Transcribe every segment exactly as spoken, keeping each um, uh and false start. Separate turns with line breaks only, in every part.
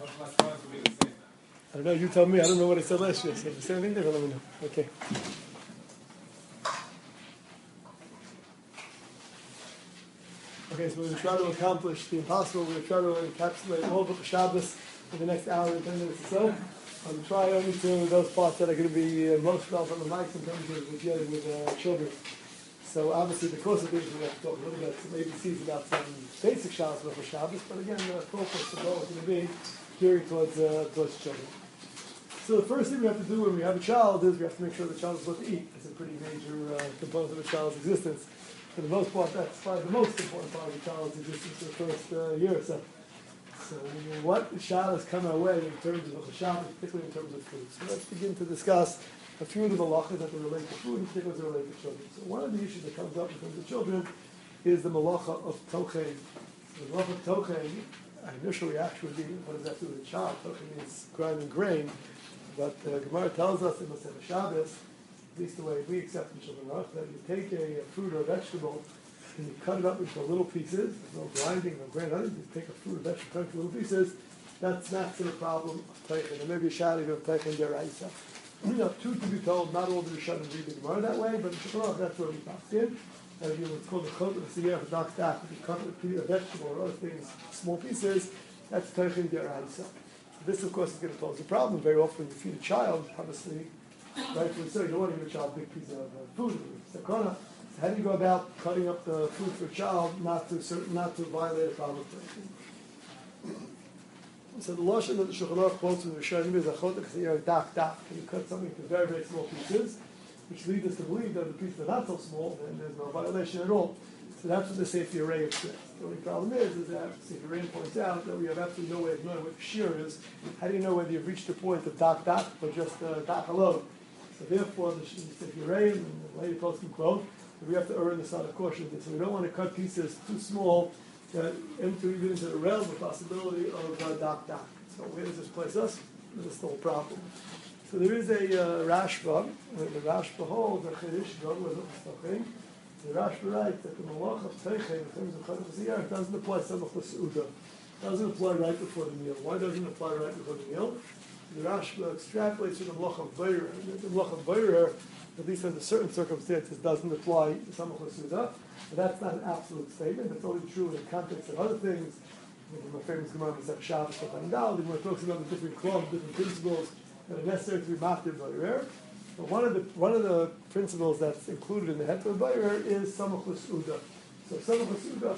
I don't know, you tell me. I don't know what I said last year. So if you say anything different, let me know. Okay. Okay, so we're going to try to accomplish the impossible. We're going to try to encapsulate all of the Shabbos in the next hour and ten minutes or so. I'm going to try only to those parts that are going to be uh, most relevant in life in terms of dealing with uh, children. So obviously the course of things we have to talk a little bit, some A B Cs about some basic Shabbos for Shabbos, but again, the focus of all is going to be gearing towards, uh, towards children. So the first thing we have to do when we have a child is we have to make sure the child is what to eat. It's a pretty major uh, component of a child's existence. For the most part, that's probably the most important part of a child's existence for the first uh, year or so. So what shadows come our way in terms of the Shabbos, particularly in terms of food. So let's begin to discuss a few of the malachas that relate to food, and particularly as they relate to children. So one of the issues that comes up in terms of children is the malacha of tochein. The malacha of tochein, our initial reaction would be, what does that do with a child? Tochein means grinding grain. But uh, Gemara tells us in Masechet Shabbos, at least the way we accept in children are, that you take a, a fruit or a vegetable and you cut it up into little pieces. There's no grinding, no grain, nothing. You take a fruit or vegetable, cut it into little pieces. That's not the problem of Teichen. There may be a shadi of Teichen deraisa. You know, truth to be told, not all the Rishonim read the Gemara that way, but in Shulchan that's where we box in. And you know, what's called the chot of the siyah, the dark stack. If you cut a vegetable or other things, small pieces, that's Teichen deraisa. This, of course, is going to pose a problem. Very often, you feed a child, obviously, rightfully so, you don't want to give a child a big piece of uh, food. So how do you go about cutting up the food for a child not to certain, not to violate a problem? So the lashon that the Shulchan Aruch quotes in the Rishonim is achotek siyar dak dak. You cut something into very, very small pieces, which leads us to believe that the pieces are not so small, then there's no violation at all. So that's what the Sefer Yereim says. The only problem is, is that Sefer Yereim points out that we have absolutely no way of knowing what the shear is. How do you know whether you've reached the point of dak dak or just uh, dak alone? So therefore, the Sefer Yereim and the lady posting quote that we have to err on the side of caution. So we don't want to cut pieces too small that enter even into the realm of possibility of uh, dak dak. So where does this place us? This is still a problem. So there is a uh, Rashba, the Rashba holds a Chiddush with a the Rashba writes that the malach of Teichen, in terms of Chadach Ziyar, doesn't apply Samach L'Seuda. Doesn't apply right before the meal. Why doesn't it apply right before the meal? The Rashba extrapolates from the malach of Beirer. The malach of Beirer, at least under certain circumstances, doesn't apply Samach L'Seuda. But that's not an absolute statement. That's only true in the context of other things. My famous Gemara is that Shabbos Shafandal, when it talks about the different clubs, different principles that are necessary to be matir Beirer. But one of the one of the principles that's included in the Heter Beirer is Samach L'Seuda. So Samach L'Seuda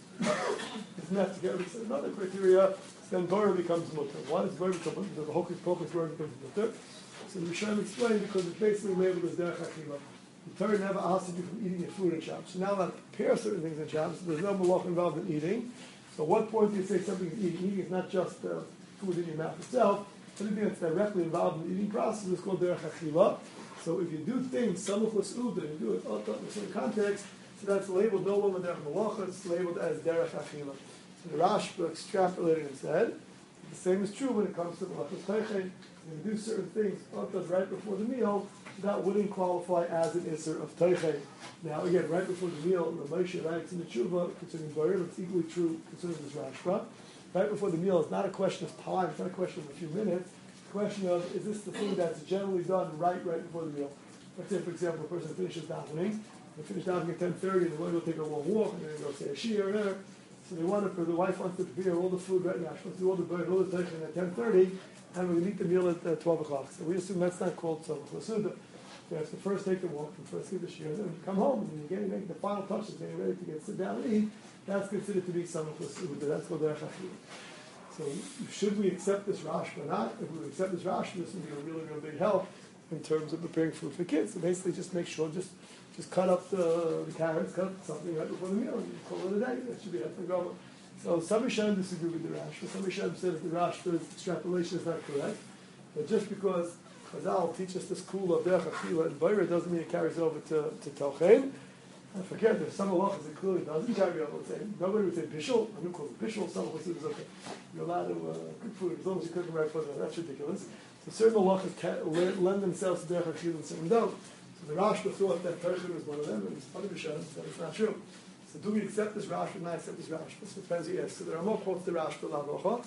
is not together. So another criteria, then Beirer becomes mutter. Why does Beirer become mutter? The Hocus Pocus Beirer becomes mutter. So the Rishonim explain because it's basically labeled as Derech HaKila. The Torah never asks you from eating your food in Shabbos. So now that prepare certain things in Shabbos, there's no malach involved in eating. So what point do you say something is eating? Eating is not just uh, food in your mouth itself. Anything that's directly involved in the eating process is called derech achila. So if you do things samach l'seuda, you do it in a certain context, so that's labeled no longer derech malacha, it's labeled as derech achila. So the Rashba extrapolated and said, the same is true when it comes to malachas teichen. If you do certain things right before the meal, that wouldn't qualify as an isser of teichen. Now again, right before the meal, the Moshe writes in the Tshuva concerning Beirer, but it's equally true concerning this Rashba. Right before the meal, it's not a question of time, it's not a question of a few minutes, it's a question of, is this the thing that's generally done right, right before the meal? Let's say, for example, a person finishes davening, they finish davening at ten thirty, and they want to go take a long walk, and then they go say a shir or whatever, so they want to, the wife wants to prepare all the food right now, she wants to do all the bread, all the teichen at ten thirty, and we're going to eat the meal at uh, twelve o'clock. So we assume that's not called samach l'seuda. You have to first take the walk, and first get the shir, and then you come home, and you're getting, making the final touches, getting ready to get sit down and eat. That's considered to be samach l'seuda. That's called derech achila. So should we accept this Rashba or not? If we accept this Rashba, this would be a really, really big help in terms of preparing food for kids. So basically just make sure, just just cut up the, the carrots, cut up something right before the meal, and you call it a day. That should be a go. So some Rishonim disagree with the Rashba. Some Rishonim said that the Rashba's extrapolation is not correct. But just because Chazal teaches this school of derech achila and Beirer doesn't mean it carries over to, to Tochein. And forget, there's some halachas that clearly doesn't carry over. Say, nobody would say bishul. I don't call it bishul. Some halachas is okay. You're allowed to uh, cook food as long as you cook it right for them. That's ridiculous. So certain halachas lend themselves to derech achila and certain don't. So the Rashba thought that Teichen was one of them, and it's other Rishonim said it's not true. So do we accept this Rashba or not accept this Rashba? So it depends who asks. So there are more quotes to Rashba l'halacha.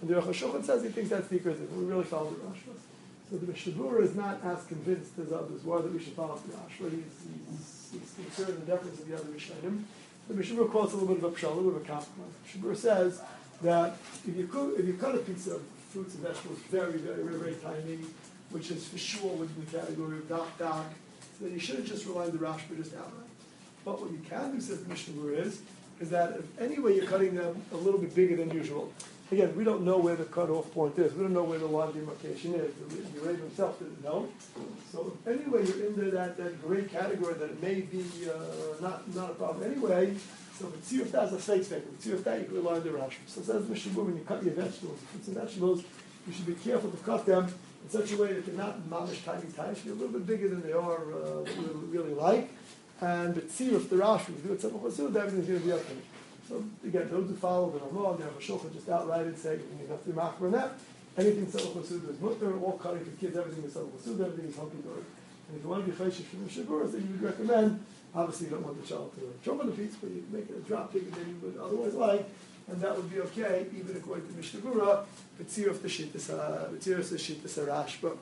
And the Aruch HaShulchan says he thinks that's the Ikar Zin. We really follow the Rashba. So the Mishnah Berurah is not as convinced as others were that we should follow the Rashba. He's, he's, he's concerned the deference of the other Rishonim. The Mishnah Berurah quotes a little bit of a pshala, a little bit of a compromise. The Mishnah Berurah says that if you, cook, if you cut a piece of fruits and vegetables very, very, very, very tiny, which is for sure within the category of dak dak, then you shouldn't just rely on the Rashba just outright. But what you can do, says the Mishnah Berurah, is, is that if anyway you're cutting them a little bit bigger than usual. Again, we don't know where the cutoff point is. We don't know where the line demarcation is. The, the Rebbe himself didn't know. So if anyway you're into that, that great category that it may be uh, not, not a problem anyway, so if it's see if that's a fake thing, see if that you can rely on the Rashba. So it says Mishnah Berurah, when you cut your vegetables, fruits and vegetables, you should be careful to cut them in such a way that they're not mamish tiny tiny, should be a little bit bigger than they are uh, what we really like. And but see if the Rashba, if you do it simple chasud, everything's going to be okay. So again, those who follow the Ramah, the Aruch HaShulchan just outright and say you have to be machmer on that. Anything simple chasud is mutter, all cutting for kids, everything is simple chasud, everything is hunky dory. And if you want to be chayshish from the Shavuos, then you would recommend. Obviously, you don't want the child to jump on the piece, but you make it a drop bigger than you would otherwise like, and that would be okay, even according to Mishnah Berurah. But see if the shit is the shit is a Rashba.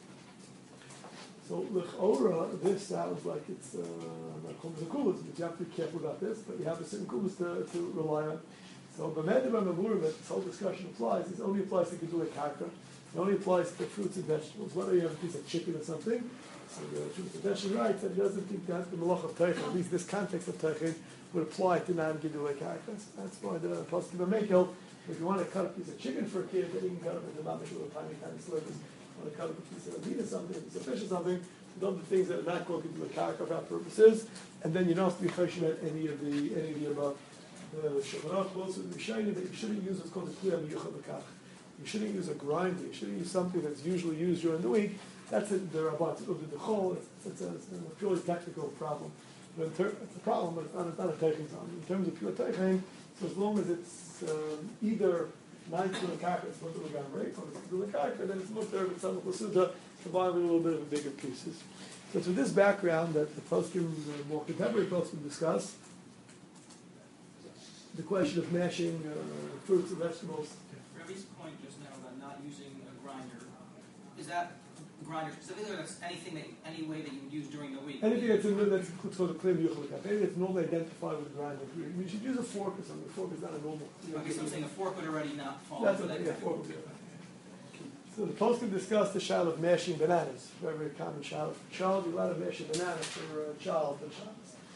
So l'chora, this sounds like it's uh, not common kulas, but you have to be careful about this. But you have a certain kulas to, to rely on. So b'medib ha'mavurim, this whole discussion applies. It only applies to gedulei karka. It only applies to fruits and vegetables. Whether you have a piece of chicken or something, so the fruits and vegetables writes that he doesn't think that the malach of teichin, at least this context of teichin, would apply to non-gedulei karka. That's why the pasuk b'mekel. If you want to cut a piece of chicken for a kid, then you can cut it into mamish little tiny, tiny slivers. Want to cut up a piece of meat or something, a piece of fish or something, those are the things that are not going to be karka for our purposes, and then you don't have to be choshen at any of the any of the above. The Shulchan Aruch quotes with Rishonim that you shouldn't use what's called a kliya miyuchad l'kach. You shouldn't use a grinder. You shouldn't use something that's usually used during the week. That's it, the Rabban the chol. It's, it's, a, it's a purely technical problem. But in ter- it's a problem, but it's not, it's not a teichin problem. In terms of pure teichin, so as long as it's um, either nice to the karka, it's mutter l'gamrei, or it's to the karka, then it's mutter with some chasuda, combined with a little bit of bigger pieces. So it's with this background that the poskim, the more contemporary poskim discuss the question of mashing uh, fruits and vegetables.
Rabbi's point just now about not using a grinder, is that grinder specifically, or that's anything that any way that you would use during the week?
Anything that's in that's called a kliya miyuchad l'kach. Anything that's normally identified with a grinder. You should use a fork or something. A fork is not a normal.
Okay, so I'm saying a fork would already not fall
That's
into
what,
that.
yeah, fork would be okay. So the poskim discussed the shal of mashing bananas. Very, very common shal for a child. You're allowed to mash a banana for a child for Shabbos.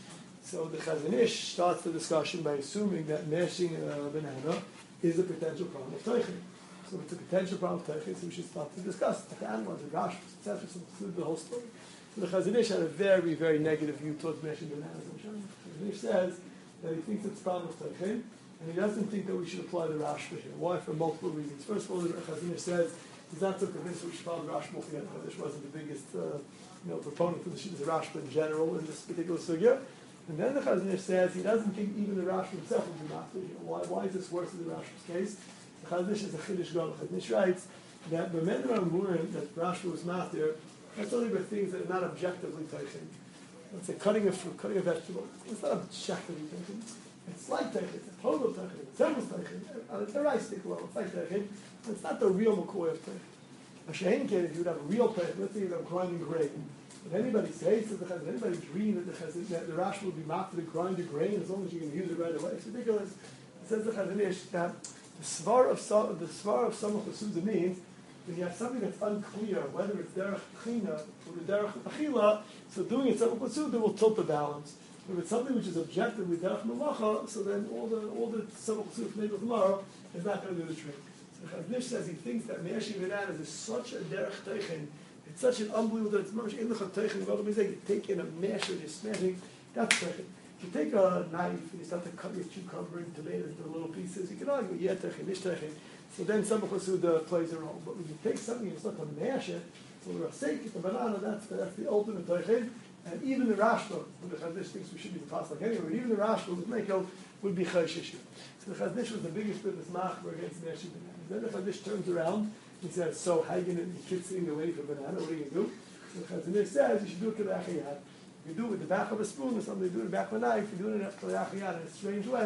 So the Chazon Ish starts the discussion by assuming that mashing a banana is a potential problem of teichin. So it's a potential problem of teichin, so we should start to discuss the animals, the rashbas, et cetera. So include the whole story. So the Chazon Ish had a very, very negative view towards mashing bananas. The Chazon Ish says that he thinks it's a problem of teichin, and he doesn't think that we should apply the rashba here. Why? For multiple reasons. First of all, the Chazon Ish says he's not so convinced that we should follow the rashba altogether. Chazon Ish wasn't the biggest uh, you know, proponent for the Shittas Rashba in general in this particular sugya. And then the Chazon Ish says he doesn't think even the Rashba himself would be matir. Why, why is this worse in the Rashba's case? The Chazon Ish is a Chiddush Gadol. The Chazon Ish writes that b'medib ha'mavurim that Rashba was matir, that's only by things that are not objectively teichin. Let's say cutting a fruit, cutting a vegetable. It's not objectively teichin. It's like teichin. It's a total teichin. It resembles teichin. On a theoristic level, it's like teichin. It's not the real McCoy of teichin. A shein case, if you would have a real teichin, let's say you have grinding grain. If anybody says to the Chazon, anybody dream that the Chazon, that the Rashba will be matir to grind the grain as long as you can use it right away, it's ridiculous. It says the Chazon Ish that the svar of some, the svar of some of the means when you have something that's unclear, whether it's derech china or the derech achila, so doing it samach l'suda will tilt the balance. If it's something which is objectively derech melacha, so then all the all the samach l'suda from Nagel tomorrow is not going to do the trick. So Chazon Ish says he thinks that me'ashing bananas is such a derech teichin. It's such an unbelievable that it's much in the teichin. What means that you take in a masher, you're smashing. That's teichin. If you take a knife and you start to cut your cucumber and tomatoes into little pieces, you can argue, yeah, teichin, ish teichin. So then samach l'suda plays a role. But when you take something and you start to mash it, so the rasek, the banana, that's the, that's the ultimate teichin. And even the Rashba, when the Chazon Ish thinks we should be the pasuk anyway, even the Rashba with Mekel would be chayshish. So the Chazon Ish was the biggest witness machmer against mashing bananas. Then the Chazon Ish turns around. He says, so how are you going to, the kid's sitting away from banana, what are you going to do? So the Chazon Ish says, you should do it to the achiyat. You do it with the back of a spoon or something, you do it with the back of a knife, you do it to the achiyat in a strange way,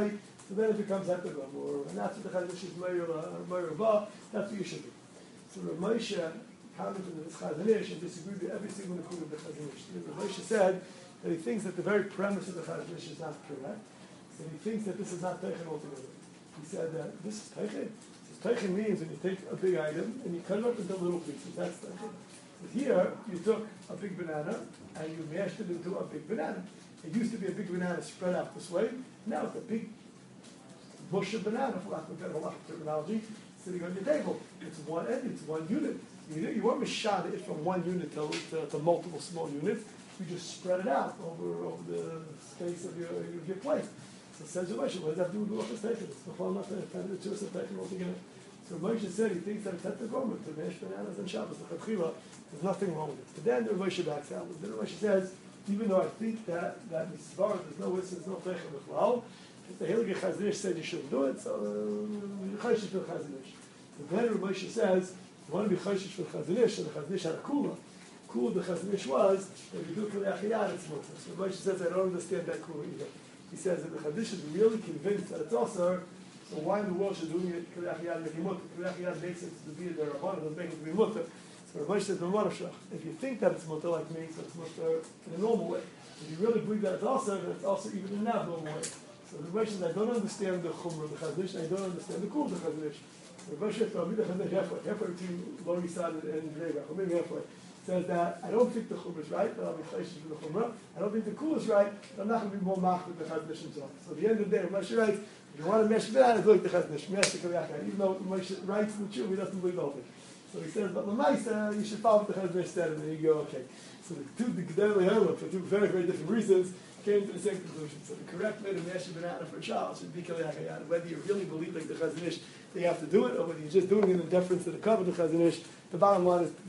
So then it becomes Heter Gomor, and that's what the Chazon Ish is Meir Ba, that's what you should do. So Rav Moshe commented on this Chazon Ish and disagreed with every single Nakud of the Chazon Ish. Rav Moshe said that he thinks that the very premise of the Chazon Ish is not correct, so he thinks that this is not Teichen altogether. He said that this is Teichen. Teichen means when you take a big item and you cut it up into little pieces, that's Teichen. But here, you took a big banana and you mashed it into a big banana. It used to be a big banana spread out this way. Now it's a big bush of banana, for lack of a better terminology, sitting on your table. It's one end, it's one unit. You, you weren't mashada it from one unit to, to, to multiple small units. You just spread it out over, over the space of your, of your plate. So it says Moshe, what does that have to do with Ruachas Teichen? It's the whole not the two of Teichen altogether. So Moshe said he thinks that it's Heter Gomor to mash bananas and Shabbos. The Chatchila, there's nothing wrong with it. But then Moshe backs out. Then Moshe says, even though I think that that mitzvah, there's no there's no Teichen b'chlal, if the Heilige Chazon Ish said you shouldn't do it, so uh, Chayshish for Chazon Ish. So then Moshe says, you want to be Chayshish for Chazon Ish, and the Chazon Ish had a kula. Kula the Chazon Ish was that you do it for the Achiyah, it's mutter. So Moshe says, I don't understand that kula either. He says that the Chazon Ish is really convinced that it's also, so why in the world should doing it Kli Achiyah making mutter? Kli Achiyah makes it to be the Rabban, doesn't make it to be mutter. So Rav Moshe says, if you think that it's mutter like me, so it's mutter in a normal way. If you really believe that it's also, then it's also even in an abnormal way. So Rav Moshe says, I don't understand the Chumrah of the Chazon Ish, and I don't understand the Kul of the Chazon Ish. So Rav Moshe says, I'll be the Chazon Ish halfway, halfway between Lower East Side and Bnei Brak, or maybe halfway. Says that I don't think the Chumrah is right, but I'll be Chayshish for the Chumrah. I don't think the Kul is right, but I'm not going to be more mach with the Chazon Ish himself. So at the end of the day, Rav Moshe writes, if you want to mesh bananas, look at the Chazon Ish, mesh the Kaviyachai. Even though Moshe writes in the Tshuva, he doesn't believe the whole thing. So he says, but Lamaisa, you should follow the Chazon Ish instead, and then you go, okay. So the two, the Gedolei Halim, for two very, very different reasons, came to the same conclusion. So the correct way to mash a banana for a child should be Kaviyachai. Whether you really believe like the Chazon Ish, they have to do it, or whether you're just doing it in deference to the cover of the Chazon Ish, the bottom line is,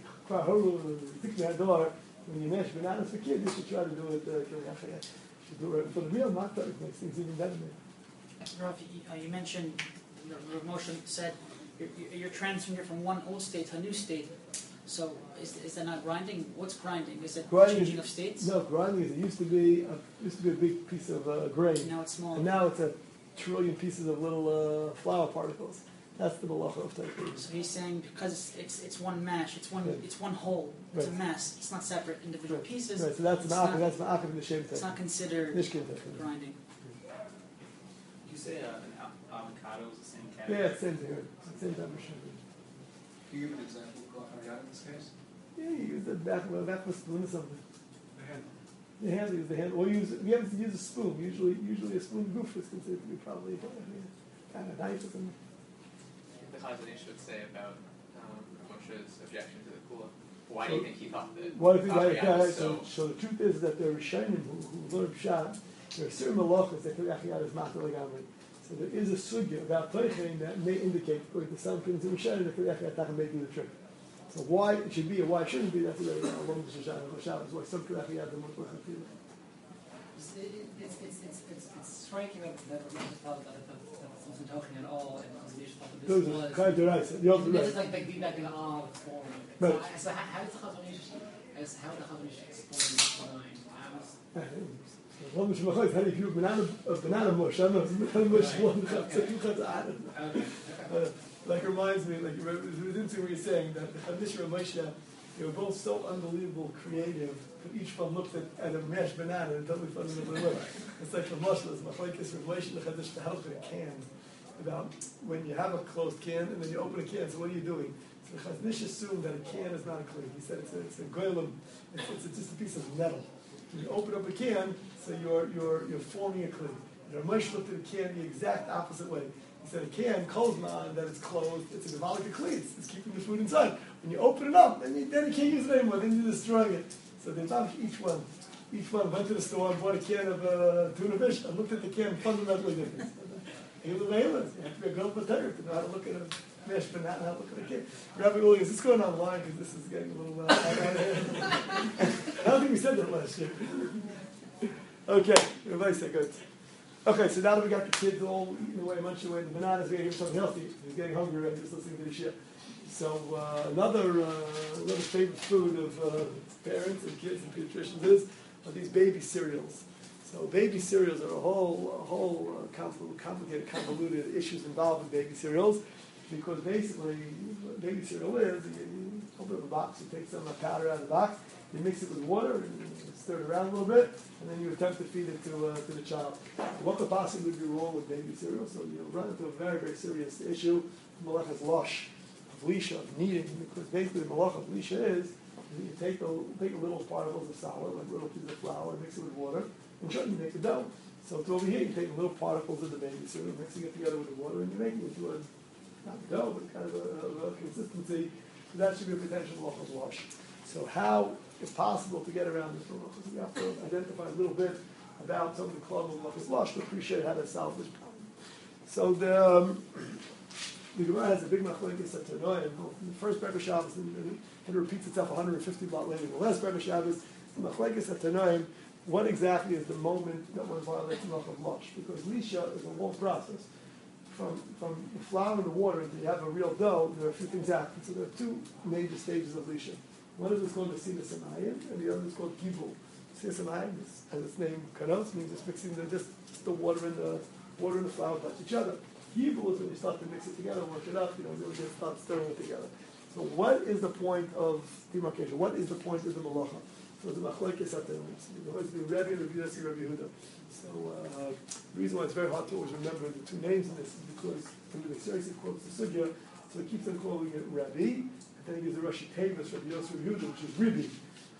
when you mash bananas for kids, you should try to do it uh, you should do it for the meal, not that it makes things even better.
Rav, you, uh, you mentioned, Rav Moshe said, you're, you're transferring it from one old state to a new state. So is, is that not grinding? What's grinding? Is it
grinding
changing
is,
of states?
No, grinding is, it used to be a, used to be a big piece of uh, grain.
Now it's small.
And now it's a trillion pieces of little uh, flour particles. That's the malacha of Teichen.
So he's saying because it's it's one mash, it's one
right.
it's one whole, it's
right.
a mass. It's not separate individual
right.
pieces.
Right. So that's an akam. That's an akam in the shem Teichen.
It's not considered grinding.
Did you say uh, an av- avocado is the same
Yeah,
category?
it's same thing. It's the same type of shem.
Can you give an example of Kaviyachai in this case?
Yeah, you use the back of a back of a spoon or something.
The hand.
The hand, use the hand, or use if you have to use a spoon. Usually, usually a spoon goof is considered to be probably kind of knife or something.
The Chazon Ish would say about um, Moshe's objection to the kula. Why do you think he thought that?
Why do you think
Kaviyachai
that? Yeah,
was
so, so the truth is that there are Rishonim who, who learn Pshat. There are certain malachas that Kaviyachai is matar legamri. So there is a sugya about Teichen that may indicate, according to some opinions of Rishonim, that Kaviyachai may do the trick. So why it should be or why it shouldn't be, that's a very long discussion. Why some Kaviyachai are more Teichen.
It's, it's, it's, it's, it's, it's striking that that Rav Moshe thought that that wasn't talking at all, and Chazon Ish thought that
Those
this
are
was.
kind of right. You're
This
right.
is like the feedback in the all form.
Right.
So, so how, how does the Chazon Ish, as how the Chazon Ish explain line?
One mush machos, how do you do banana a banana mush? I don't know, banana mush one
Okay.
like reminds me, like we didn't see what you're saying, that the Chazon and Moshe, they were both so unbelievable creative, but each one looked at, at a mashed banana and totally fun in the way. It's like the mushlers, machlekes Revelation, the Chazon to help with a can, about when you have a closed can and then you open a can, so what are you doing? So the Chazon Ish assumed that a can is not a clay. He said it's a, it's a goylem, it's, it's just a piece of metal. When you open up a can, so you're, you're, you're forming a clay. And Rav Moshe looked at a can the exact opposite way. He said a can, kolzman, that it's closed, it's a gavalik clay, it's, it's keeping the food inside. When you open it up, then you, then you can't use it anymore, then you're destroying it. So they found each one. Each one went to the store and bought a can of uh, tuna fish and looked at the can fundamentally different. You have to be a girl potato to know how to look at a mashed banana, how to look at a can. Rabbi Uli, is this going online? Because this is getting a little... Uh, I don't think we said that last year. Okay, everybody say good. Okay, so now that we got the kids all eating away, munching away the bananas, we gotta give them something healthy. He's getting hungry already just listening to the shit. So uh, another uh, another favorite food of uh, parents and kids and pediatricians is are these baby cereals. So baby cereals are a whole, a whole uh, compl- complicated, convoluted issues involved in baby cereals, because basically, what baby cereal is, you, you open up a box, you take some of the powder out of the box, you mix it with water, and you stir it around a little bit, and then you attempt to feed it to, uh, to the child. What could possibly be wrong with baby cereal? So you run into a very, very serious issue. Malachas losh, of lisha, of kneading, because basically the malach of lisha is, you take a, take a little particles of solid, like little pieces of flour, mix it with water, and sure, you make the dough. So to over here, you take little particles of the baby cereal, mixing it together with the water, and you make it into a, not a dough, but kind of a, a, a consistency. So that should be a potential malachas losh. So how, if possible, to get around this malachas? We have to identify a little bit about some of the club of malachas losh to appreciate how to solve this problem. So the um, the Gemara has a big machlokes at Tanoim. The first Bereshit Shabbos, and it repeats itself one hundred fifty blot later. The last Bereshit Shabbos, the machlokes at Tanoim. What exactly is the moment that one violates malachas losh? Because lisha is a long process. From from the flour and the water until you have a real dough, there are a few things happen. So there are two major stages of lisha. One is called the Sina Samayim, and the other is called Gibul. Sina Samayim, as its name connotes, means just mixing the just the water and the water and the flour touch each other. Gibul is when you start to mix it together, work it up, you know, really just start stirring it together. So what is the point of demarcation? What is the point of the malacha? So the machlokes at the always be Rebbe, Rebbe Yossi, Rebbe Yehuda. So uh, the reason why it's very hard to always remember the two names in this is because when the seriously quotes the sugya, so it keeps on calling it Rebbe, and then he gives the Rashi Tavis, Rebbe Yossi, Rebbe Yehuda, which is Rebbe.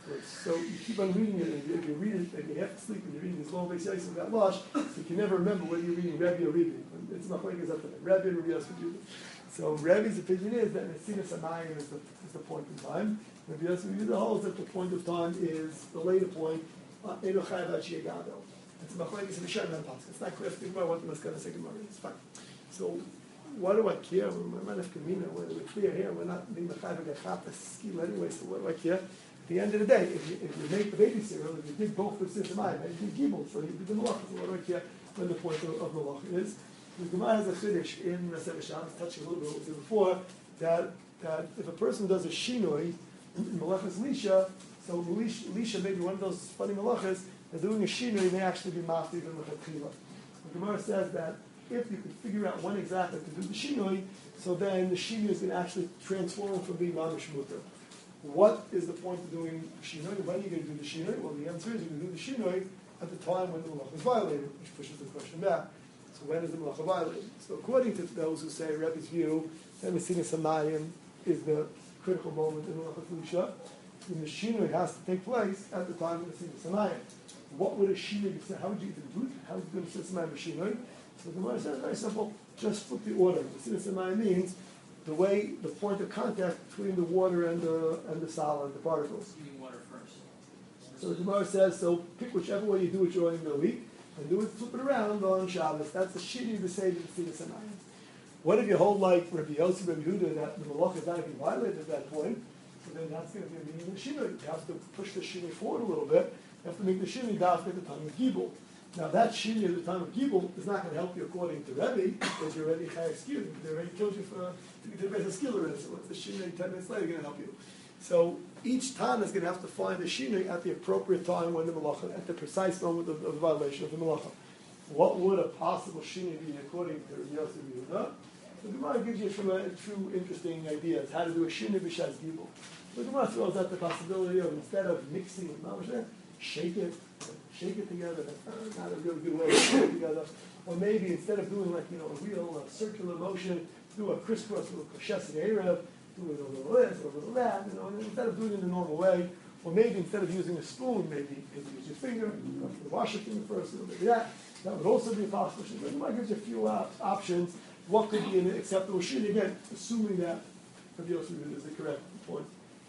So you keep on reading it, and if you read it, and you have to sleep, and you're reading this long base of that lush, so you can never remember whether you're reading Rebbe or Rebbe. It's not like it's up to that. Rebbe and Rebbe Yossi, Rebbe. So Rebbe's opinion is that Nesina Samayim is the, is the point in time. Rebbe Yossi, Rebbe holds that the point of time is the later point, Eino Chai Vat Shia Gadol. It's machlokes in the Shem and Pasuk. It's not clear if the what the Maskana second Gemara is. Fine. So what do I care? We're not if Kamina, we're clear here. We're not being the Chai Vat skill anyway. So what do I care? At the end of the day, if you, if you make the baby cereal, if you did both with Sisamayim, and you did Gibel, so you did the Malach, so what do I care when the point of, of Malach is? The Gemara has a chiddush in Masechet Shabbos, touching a little bit what we did before, that, that if a person does a shinoi in Malachas Lisha, so Lisha may be one of those funny Malachas, that doing a shinoi may actually be mafti even with a tchila. The Gemara says that if you could figure out when exactly to do the shinoi, so then the shinoi is going to actually transform from being mamish mutter. What is the point of doing shinoi? When are you going to do the shinoi? Well, the answer is you're going to do the shinoi at the time when the malach is violated, which pushes the question back. So when is the malach violated? So according to those who say Rebbe's view, that Messina Samayim is the critical moment in malach lisha, then the shinoi has to take place at the time of Messina Samayim. What would a shinoi be? How would you even do it? How would you do Messina Samayim shinoi? So the Gemara says very simple. Just flip the order. Messina Samayim means the way, the point of contact between the water and the and the solid, the particles.
You need water first.
So the Gemara says, so pick whichever way you do it during the week, and do it, flip it around on Shabbos. That's the shitty of the Seder of the Sinai. What if you hold like Rabbi Yossi, Rabbi Yehuda, that the malach is not going to be violated at that point? So then that's going to be a meaning of the shinoi. You have to push the shinoi forward a little bit. You have to make the shinoi daf at the time of Gibel. Now that shinoi at the time of Gibel is not going to help you according to Rebbe, because you're already chayav skill. They already killed you for to get the best skill already. So what's the shinoi ten minutes later going to help you? So each Tan is going to have to find the shinoi at the appropriate time when the malacha, at the precise moment of, of the violation of the malacha. What would a possible shinoi be according to Rabbi Yossi Yehuda? The Gemara gives you some uh, two interesting ideas how to do a shinoi b'shas gibel. The Gemara throws out the possibility of instead of mixing with mamash, shake it, shake it together. That's not a really good way to shake it together. Or maybe instead of doing like you know a real uh, circular motion, do a crisscross, do a kashes erev, do it a little this, or a little that. You know, and instead of doing it in the normal way. Or maybe instead of using a spoon, maybe, maybe use your finger, wash your finger first, or maybe that. That would also be a possible shinoi. The Gemara gives you a few uh, options. What could be an acceptable shinoi? Again, assuming that Rabbi Yossi is the correct point.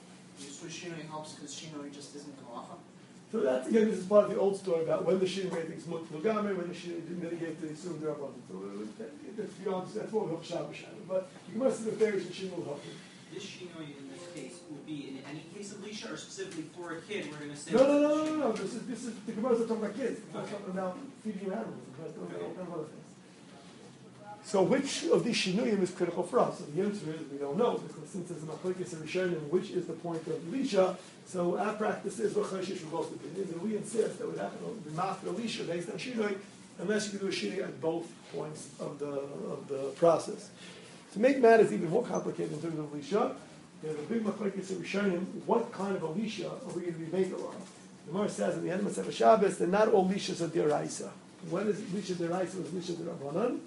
So shinoi helps because shinoi just isn't halacha.
So that's again, this is part of the old story about when the shinoi made things mutlugameh, when the shinoi didn't mitigate the assumed derabbanan. So that's beyond. That's what we hope Shabbos Shabbos. But the Gemara says the various shinoi will help you.
This shinoi in this case would be in any case of lisha, or specifically for a kid. We're going to say
No, no, no, no, no, no. This is this is the Gemara is talking about kids. It's not talking about feeding your animals. It's not talking about all kinds of other things. So which of these shinuyim is critical for us? So the answer is we don't know, because since there's a machlekes and rishonim, which is the point of Elisha, so our practice is v'choshish for both opinions, and we insist that we have to be master Elisha based on shinui, unless you can do a shinui at both points of the of the process. To make matters even more complicated in terms of Elisha, there's a big machlekes and rishonim. What kind of Elisha are we going to be making on? The Gemara says in the end of Masechah Shabbos that not all Elishas are deraisa. When is Elisha deraisa? When is Elisha derabanan?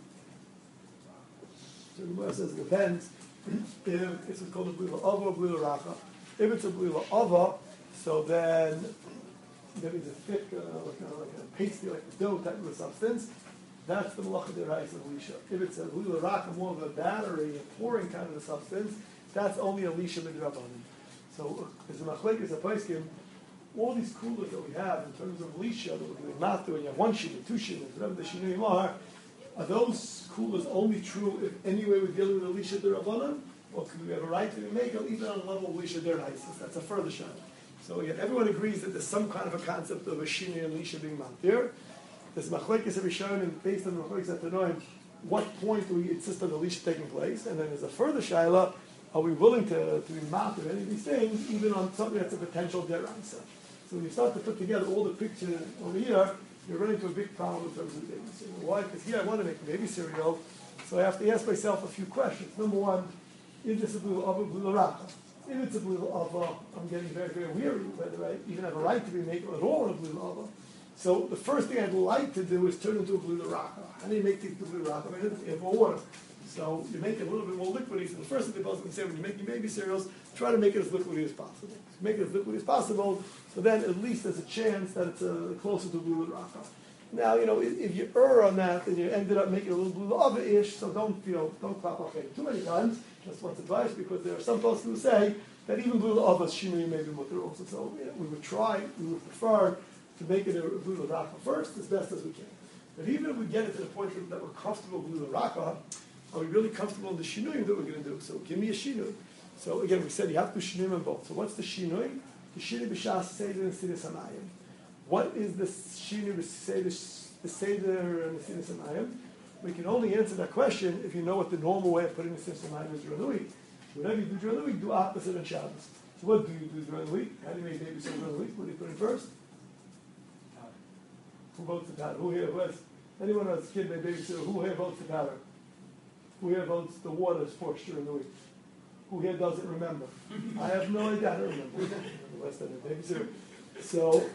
So the Gemara says it depends if it's called a blila ava or blila racha. If it's a blila ava, so then there is a thick, uh, like, a, like a pasty, like a dough type of a substance. That's the malacha deraisa of Elisha. If it's a blila racha, more of a battery, a pouring kind of a substance, that's only Elisha midrabanan. So as a machlekes a paiskim, all these coolers that we have in terms of Elisha that we're doing matu, and you have one shina, two shinas, whatever the shinuim are. Are those coolers only true if anyway we're dealing with Elisha Derabanan? Or could we have a right to make it even on the level of Elisha Deraisis? That's a further shot. So again, everyone agrees that there's some kind of a concept of a Shini and Elisha being mount there. There's Machlekes Rishonim, and based on the Machlekes Atanoim, what point do we insist on Elisha taking place? And then there's a further shaila, are we willing to, to be mount of any of these things, even on something that's a potential Deraisa? So when you start to put together all the pictures over here, you're running into a big problem in terms of baby cereal. Why? Because here I want to make baby cereal, so I have to ask myself a few questions. Number one, is this a blue ava, blue racha? If it's a blue ava, I'm getting very, very weary whether I even have a right to be making at all a blue ava. So the first thing I'd like to do is turn into a blue racha. How do you make the blue racha? I mean, you have more water. So you make it a little bit more liquidy. So the first thing the boss can say when you're making baby cereals, try to make it as liquidy as possible. So make it as liquidy as possible, so then at least there's a chance that it's uh, closer to blue racha. Now, you know, if, if you err on that, then you ended up making a little blue lava-ish, so don't, you know, don't clap off it too many times. Just once advice, because there are some folks who say that even blue lava shinui may be mutter also. So you know, we would try, we would prefer to make it a blue racha first as best as we can. But even if we get it to the point that we're comfortable with blue racha, are we really comfortable in the shinui that we're going to do? So give me a shinui. So again, we said you have to shinui on both. So what's the shinui? The shinui b'shas seder and siddur samayim. What is the shinui b'seder, the seder and the siddur samayim? We can only answer that question if you know what the normal way of putting the siddur samayim is during the week. Whatever you do during the week, do opposite on Shabbos. So what do you do during the week? How do you make baby cereal during the week? What do you put in first? Who votes the powder? Who here? Who has, anyone who has a kid made baby cereal? Who here votes the powder? Who here votes the water is forced during the week? Who here doesn't remember? I have no idea. I don't remember. Less than a baby cereal. So,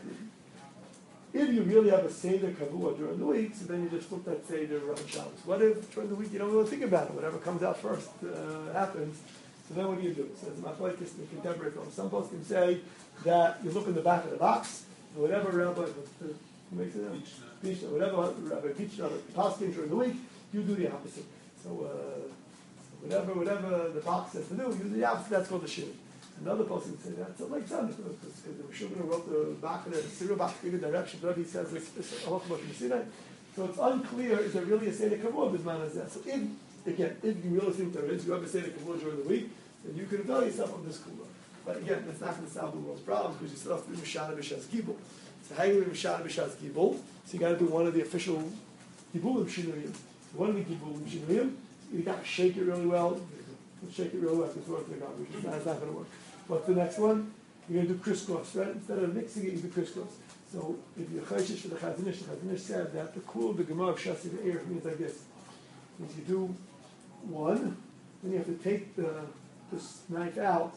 if you really have a Seder Kavua during the week, so then you just put that Seder on Shabbos. What if during the week you don't really think about it? Whatever comes out first uh, happens. So then what do you do? So it's not like this in the contemporary film. Some folks can say that you look in the back of the box, and whatever Rabbi, who makes it up? Mishnah, whatever Rabbi Mishnah, Paskin during the week, you do the opposite. So uh, whatever whatever the box says to do, you do the opposite. That's called the shir. Another person would say that's a like Sunday because the Shulchan wrote the back of the cereal box in the direction. Rabbi says it's a lot more from Sinai. So it's unclear is there really a Seder Kavua Bisman as that. So if again, if you really think there is, you have a Seder Kavua during the week, then you can avail yourself on this kula. But again, that's not going to solve the world's problems because you still have to be Mishana B'Shas Gibul. So how you do Mishana B'Shas Gibul? So you got to do one of the official Gibulim Shinuyim. So one of the Gibulim Shinuyim, you got to shake it really well. Shake it really well because it's working the garbage. It's not, it's not going to work. What's the next one? You're going to do crisscross, right? Instead of mixing it, you do crisscross. So if you're chayshish for the Chazanish, the Chazanish said that the cool of the Gemara of Shasi Be'er means like this. Means you do one, then you have to take the this knife out,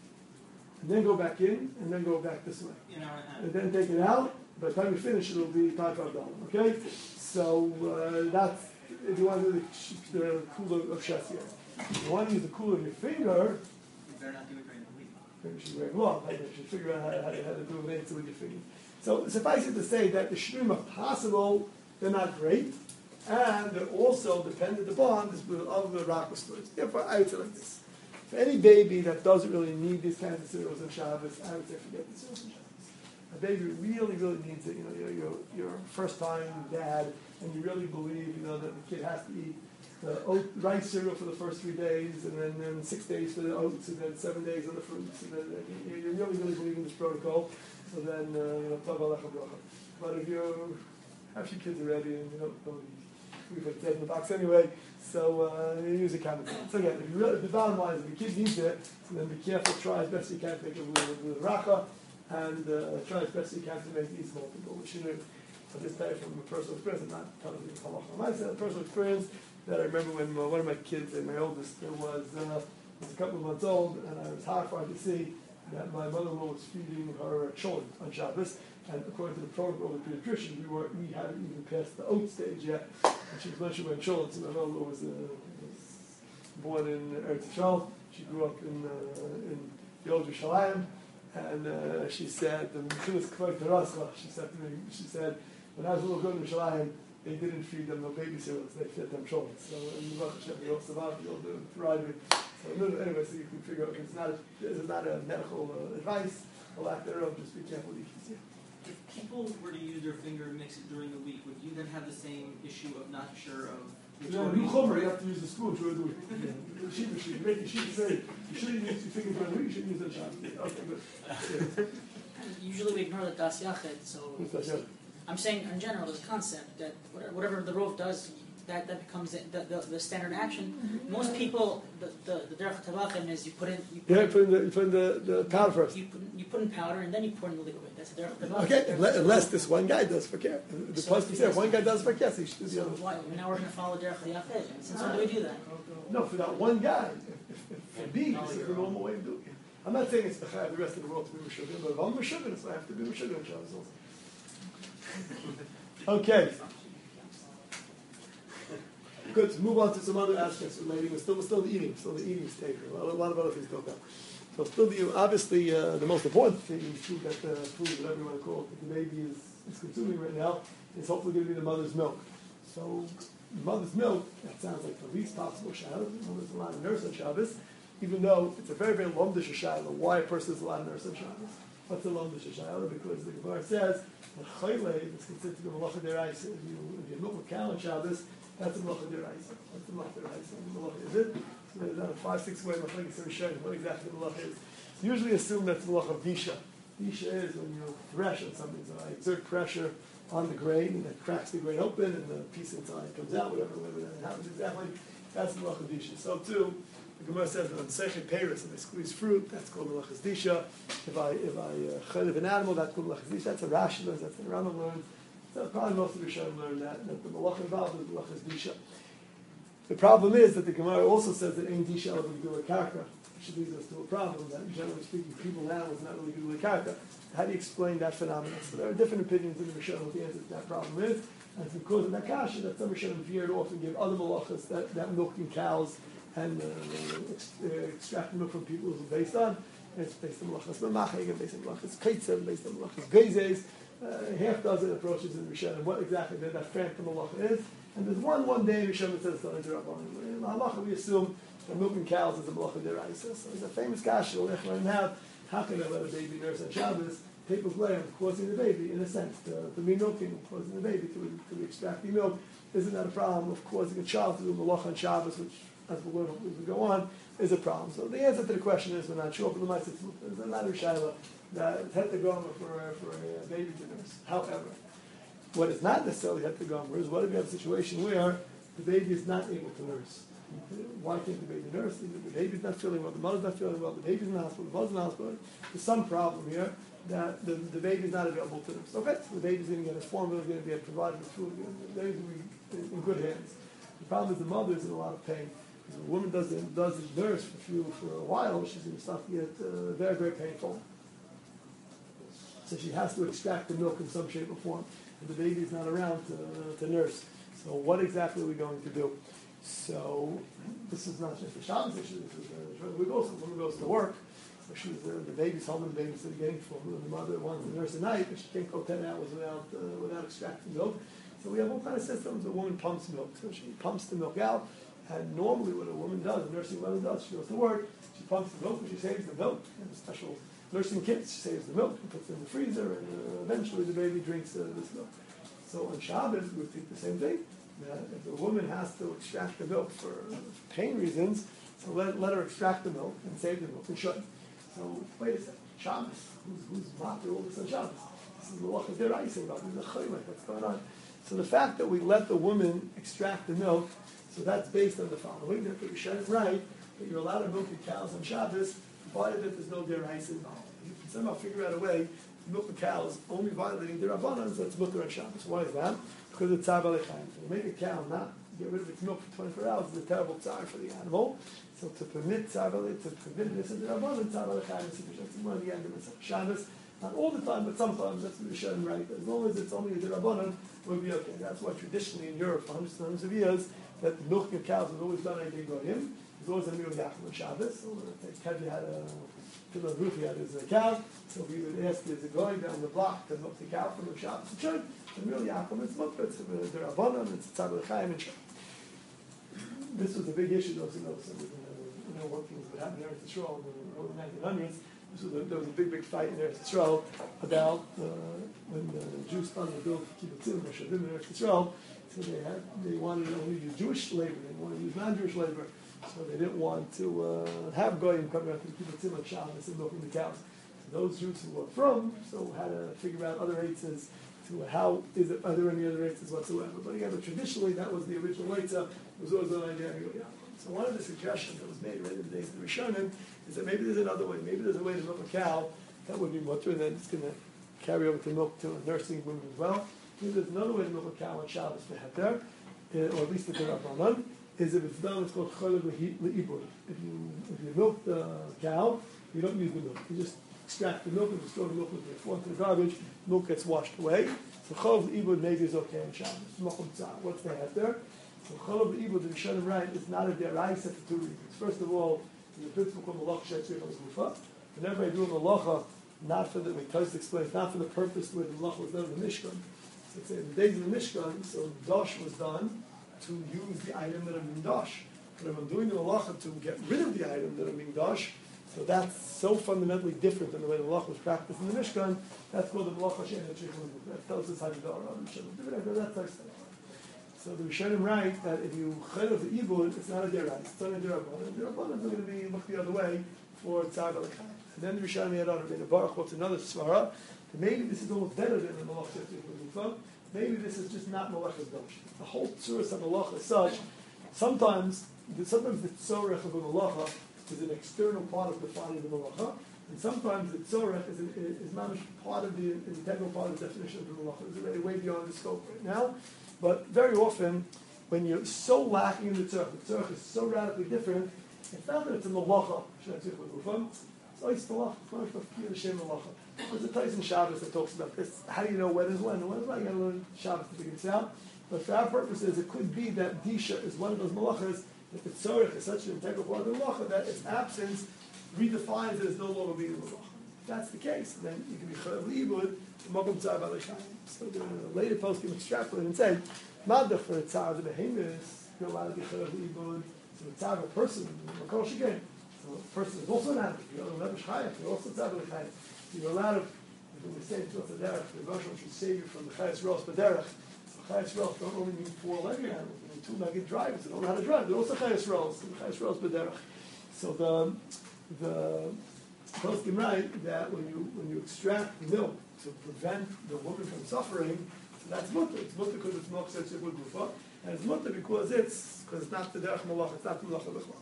and then go back in, and then go back this way.
You know, and,
And then take it out. By the time you finish, it'll be five five dollars. Okay? So uh, that's if you want to do the, the cooler of Shasi. If you want to use the cooler of your finger,
you better not do it during the week.
maybe you should wear gloves. Maybe you should figure out how, how, to, how to do it with your finger. So suffice it to say that the shrim are possible, they're not great, and they're also dependent upon this of the rock stories. Therefore, I would say like this. For any baby that doesn't really need these kinds of cereals on Shabbos, I would say forget the cereals on Shabbos. A baby really, really needs it. You know, you're, you're, you're a first-time dad, and you really believe, you know, that the kid has to eat the oat, rice cereal for the first three days, and then, then six days for the oats, and then seven days on the fruits, and then uh, you, you really, really believe in this protocol. So then, uh, you know, tov alecha bracha. But if you have your kids already, and you don't, don't we put it in the box anyway, so uh, you use a chemical. So again, if you really, the bottom line is if your kid needs it, so then be careful, try as best you can to make it with, with racha, and uh, try as best you can to make these multiple. Which, you know, I'll just tell you from a personal experience, I'm not telling you halacha. I said a personal experience that I remember when uh, one of my kids, uh, my oldest, uh, was, uh, was a couple of months old, and I was horrified to see that my mother-in-law was feeding her children on Shabbos, and according to the protocol of the pediatrician, we weren't, we hadn't even passed the oat stage yet, and she was mentioning when children, so my mother-in-law was, uh, was born in Eretz Yisrael. She grew up in uh, in the old Yerushalayim, and uh, she said, she was quite terascha. She said to me, she said, when I was a little girl in Yerushalayim, they didn't feed them no baby cereals, they fed them children. So in Baruch Hashem, they all survived, they all do thriving. So anyway, so you can figure out, it's not a, this is not a medical uh, advice, a lack thereof, just be careful what you can see.
If people were to use their finger and mix it during the week, would you then have the same issue of not sure of which
Yeah,
one
new
to use?
chomer, you have to use the spoon during the week. Shiva, Shiva, make the Shiva say, you shouldn't use your finger during the week, you should use the shot. Okay, good. Yeah.
Usually we ignore the das yachid, so
What's das yachid?
I'm saying in general, this concept that whatever, whatever the rov does, that, that becomes the, the, the standard action. Most people, the the the derech tabachim is you put in you put,
Yeah, you
in,
put in the, you put in the, the powder first.
you put, you put in powder and then you pour in the liquid. That's the derech tabachim.
Okay, unless, unless this one guy does for care. The
So
plus said one guy does for care, so you should do the
So
other.
why, now we're going to follow derech yachid. Since when do we do that?
No, for that one guy. If, if, if for me, this is the normal way to do it. I'm not saying it's the chai of the rest of the world to be Meshuggah, but if I'm Meshuggah, so I have to be Meshuggah in Shabbos also. Okay. Good, to move on to some other aspects relating, we're still, we're still the eating, still the eating stage. A lot, a lot of other things go down. So still the, obviously, uh, the most important thing, food that, uh, food, whatever you want to call it, that the baby is, is consuming right now, is hopefully going to be the mother's milk. So, the mother's milk, that sounds like the least possible Shabbos. There's a lot of nurse on Shabbos, even though it's a very, very lomdish Shabbos. Why a person is a lot of nurse on Shabbos? What's a lomdish Shabbos? Because the Gemara says that chayle is considered to be malacha deraisa. If you, if you milk a cow on Shabbos, that's a malacha deraisa. What's a malacha deraisa? What malacha is it? So there's a five, six way malacha showing what exactly the malacha is. It's usually assumed that's malacha disha. Disha is when you thresh on something. So I exert pressure on the grain, and it cracks the grain open, and the piece inside comes out, whatever, whatever that happens exactly. That's the malacha disha. So too, the Gemara says that on Sechet Paris, if I squeeze fruit, that's called malacha disha. If I if I uh, an animal, that's called malacha disha. That's a Rashi learns, that's a Rambam learns. So probably most of the Rishonim learn that, that the malacha involved is malacha disha. The problem is that the Gemara also says that ain't disha of a karka, which leads us to a problem that generally speaking, people and animals are not really good with karka. How do you explain that phenomenon? So there are different opinions in the Rishonim what the answer to that problem is. And it's because of that kasha that some Rishonim veered off and give other malachas that, that milking cows and uh, ex, uh, extracting milk from people is based on. And it's based on malachas mamachig, based on malachas kaitzim, based on malachas geizes. Uh, half dozen approaches in Rishonim what exactly that, that phantom malacha is. And there's one one day in Rishonim that says it's not interrupt on. In halacha we assume that milking cows is a malacha deraisa. So there's a famous kasha we'll have. How can I let a baby nurse on Shabbos take a blame causing the baby, in a sense, to, to be milking, causing the baby to, to extract the milk? Isn't that a problem of causing a child to do malach on Shabbos, which, as we'll learn as we go on, is a problem? So the answer to the question is, we're not sure, but the Maaseh is another shaila that it's hetagomer for, for a baby to nurse. However, what is not necessarily hetagomer is what if you have a situation where the baby is not able to nurse? Why can't the baby nurse? The baby's not feeling well, the mother's not feeling well, the baby's in the hospital, the mother's in the hospital. There's some problem here that the, the baby's not available to nurse. Okay, so the baby's going to get his formula, going to be provided with food, the baby's going to be in good hands. The problem is the mother's in a lot of pain. Because when a woman does the, does the nurse for, few, for a while, she's going to start to get uh, very, very painful. So she has to extract the milk in some shape or form. And the baby's not around to, uh, to nurse. So what exactly are we going to do? So this is not just a Shabbos issue. This is a we go. So the woman goes to work. So she's uh, the baby's home and the baby's getting formula. And the mother wants to nurse at night, but she can't go ten hours without uh, without extracting milk. So we have all kind of systems. The woman pumps milk. So she pumps the milk out. And normally, what a woman does, a nursing mother does, she goes to work. She pumps the milk and she saves the milk. And a special nursing kit, she saves the milk and puts it in the freezer. And uh, eventually, the baby drinks uh, this milk. So on Shabbos, we think the same thing. That if the woman has to extract the milk for pain reasons, so let, let her extract the milk and save the milk and shouldn't. So wait a second, Shabbos, who's who's matter all this on Shabbos? This is the malacha deraisa, this is the chaylek, what's going on? So the fact that we let the woman extract the milk, so that's based on the following, that the Rishonim write that you're allowed to milk the cows on Shabbos, provided that there's no deraisa involved. You can somehow figure out a way to milk the cows only violating the Rabbanan, so it's mutter on Shabbos. Why is that? Because it's tzar b'lechaim. To make a cow not get rid of its milk for twenty-four hours is a terrible tzar for the animal. So to permit tzar b'lechaim, to permit this in the Rabbanan, tzar b'lechaim is sufficient. It's one of the end of Shabbos. Not all the time, but sometimes that's what Rishonim right. As long as it's only the Rabbanan, we'll be okay. That's why traditionally in Europe, for hundreds and hundreds of years, that the milking of cows was always done on Yom Goyim. There's always a meal of Yaakov on Shabbos. So if Kevi had a fill of roof, he had his cow. So we would ask his going down the block to milk the cow from the Shabbos and Shul. The meal of Yaakov is mutter. It's the Rabbanan. It's tzar b'lechaim and Shul. This was a big issue. Those who know, so you know what things would happen in Eretz Yisrael in the early nineteen hundreds. This was a, there was a big, big fight in Eretz Yisrael about uh, when the Jews started to build kibbutzim or shadim in Eretz Yisrael. So they had they wanted to only use Jewish labor. They wanted to use non-Jewish labor. So they didn't want to uh, have goyim coming out to the kibbutzim on Shabbos and milking the cows. So those Jews who were from so had to figure out other eitzes to how is it are there any other eitzes whatsoever. But again, but traditionally that was the original eitzah. It was always an idea. So one of the suggestions that was made right in the days of the Rishonim is that maybe there's another way. Maybe there's a way to milk a cow that would be mutter, and then it's going to carry over to milk to a nursing woman as well. Maybe there's another way to milk a cow on Shabbos for heter, or at least for Rabbanan, is if it's done, it's called cholev le'ibur. If you if you milk the cow, you don't use the milk. You just extract the milk and just throw the milk into the floor into the garbage. Milk gets washed away. So cholev le'ibur maybe is okay on Shabbos. What's the heter? So cholev le'ibur, the Rishonim right, is not a deraisa for two reasons. First of all, there's a principle called malach shetzrich al-gufa. Whenever I do a malacha, not for the, like Tosis explains, not for the purpose where the malacha was done in the Mishkan. So it's in the days of the Mishkan, so dosh was done to use the item that I'm being dosh. But if I'm doing the malacha to get rid of the item that I'm being dosh, so that's so fundamentally different than the way the malacha was practiced in the Mishkan. That's called the malacha shetzrich al-gufa. That tells us how to do it. That's like So the Rishonim write that if you chaylev the ibud, it's not a deraisa. It's not a derabbanan. The derabbanan is going to be look the other way for tzar b'lechaim. And then the Rishonim had on Rabbeinu Baruch quotes another svara that maybe this is almost better than the malach shetzrich al-gufa. Maybe this is just not malachas dosh. The whole tzuras of malach is such. Sometimes, sometimes the tzorech of a malacha is an external part of defining the malacha, and sometimes the tzorech is, is, is not part of the integral part of the definition of the malacha. It's already way beyond the scope right now. But very often, when you're so lacking in the tzorech, the tzorech is so radically different, it's not that it's a malacha, it's always malacha, it's not a Hashem malacha. There's a place in Shabbos that talks about this. How do you know when is when? When is when? You got to learn Shabbos to figure this out. But for our purposes, it could be that Disha is one of those malachas, that the tzorech is such an integral part of the malacha, that its absence redefines it as no longer being a malacha. If that's the case, then you can be chayav l'ibud, Mokum tzar b'lechaim. So the later post can extrapolate and say, Madach for a tzar the behemoth, you're allowed to be chayav l'ibud. So a tzar of a person, makol shegen. So a person is also an animal. You're allowed to chayav. You're also tzar b'lechaim. You're allowed to. When we say to the derech, the Rosh should save you from the chayas ros b'derech. So chayas ros don't only mean four-legged animals. They mean two-legged drivers. They don't know how to drive. They're also chayas ros. Chayas ros b'derech. So the the poskim write that when you when you extract milk to prevent the woman from suffering, so that's mutter. It's mutter because it's milk shetzrich al-gufa, and it's mutter because it's because it's not the derech malach, it's not the malacha b'chlal.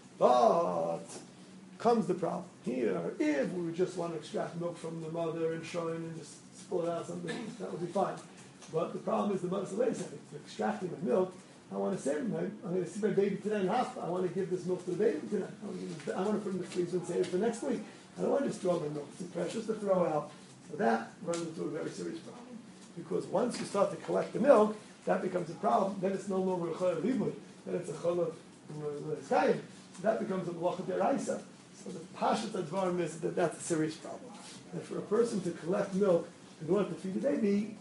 But comes the problem here. If we just want to extract milk from the mother and show him and just spill it out something, that would be fine. But the problem is the mother says, wait a second, for extracting the milk, I want to save him. I'm going to see my baby today in the hospital. I want to give this milk to the baby tonight. I want to, give this, I want to put it in the freezer and save it for next week. I don't want to just throw my milk. It's precious to throw out. So that runs into a very serious problem. Because once you start to collect the milk, that becomes a problem. Then it's no longer a chalav libud. Then it's a chalav l'eskayim. So that becomes a malacha deraisa. So the pashat advarim is that that's a serious problem. And for a person to collect milk in order to feed the baby,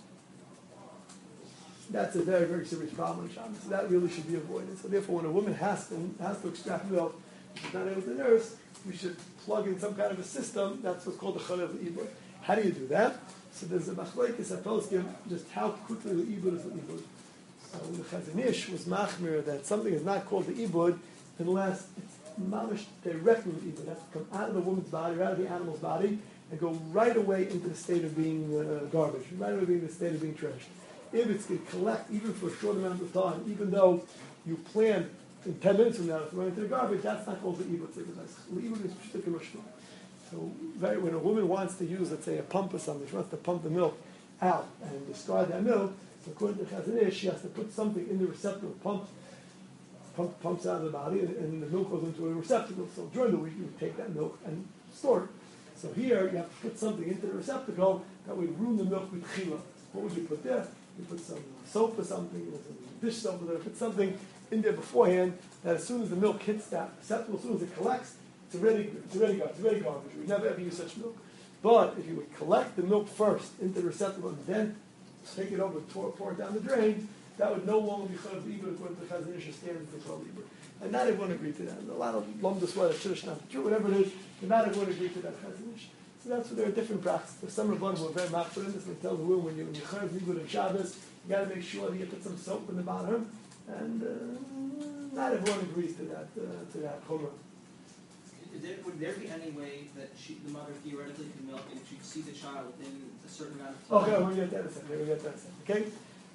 that's a very, very serious problem in Shabbos. So that really should be avoided. So therefore, when a woman has to has to extract milk, she's not able to nurse, we should plug in some kind of a system. That's what's called the chalav l'ibud. How do you do that? So there's a machlekes at poskim just how quickly the ibud is the ibud. So the Chazon Ish was machmir that something is not called the ibud unless it's mamish directly the ibud. It has to come out of the woman's body, out of the animal's body, and go right away into the state of being uh, garbage, right away being the state of being trashed. if it's going to collect even for a short amount of time, even though you plan in ten minutes from now to run into the garbage, that's not called the ibut. Ibut is just a So very, when a woman wants to use, let's say, a pump or something, she wants to pump the milk out and discard that milk, so according to Chazon Ish, she has to put something in the receptacle, pump, pump pumps out of the body, and, and the milk goes into a receptacle. So during the week, you would take that milk and store it. So here, you have to put something into the receptacle that would ruin the milk with chila. What would you put there? You put some soap or something, or some dish soap, or put something in there beforehand that as soon as the milk hits that receptacle, as soon as it collects, it's already, it's already garbage. It's already garbage. We never ever use such milk. But if you would collect the milk first into the receptacle and then take it over, pour, pour it down the drain, that would no longer be Chayav Ibur according to Chazon Ish standards for Chayav Ibur. And not everyone agreed to that. And a lot of Lomdus were that should not true, whatever it is, but not everyone agreed to that Chazon Ish. So that's where there are different practices. There's some Rabbanim who are very machmir in this, and they tell the woman when you when you Chayav Ibur and Shabbos, you got to make sure that you put some soap in the bottom. And uh, not everyone agrees to that uh, to that chumrah.
Is there, would there be any way that she, the mother theoretically could milk and she'd see the child within a certain amount of time?
Okay, we'll get that in a second. We'll get that in a second. Okay.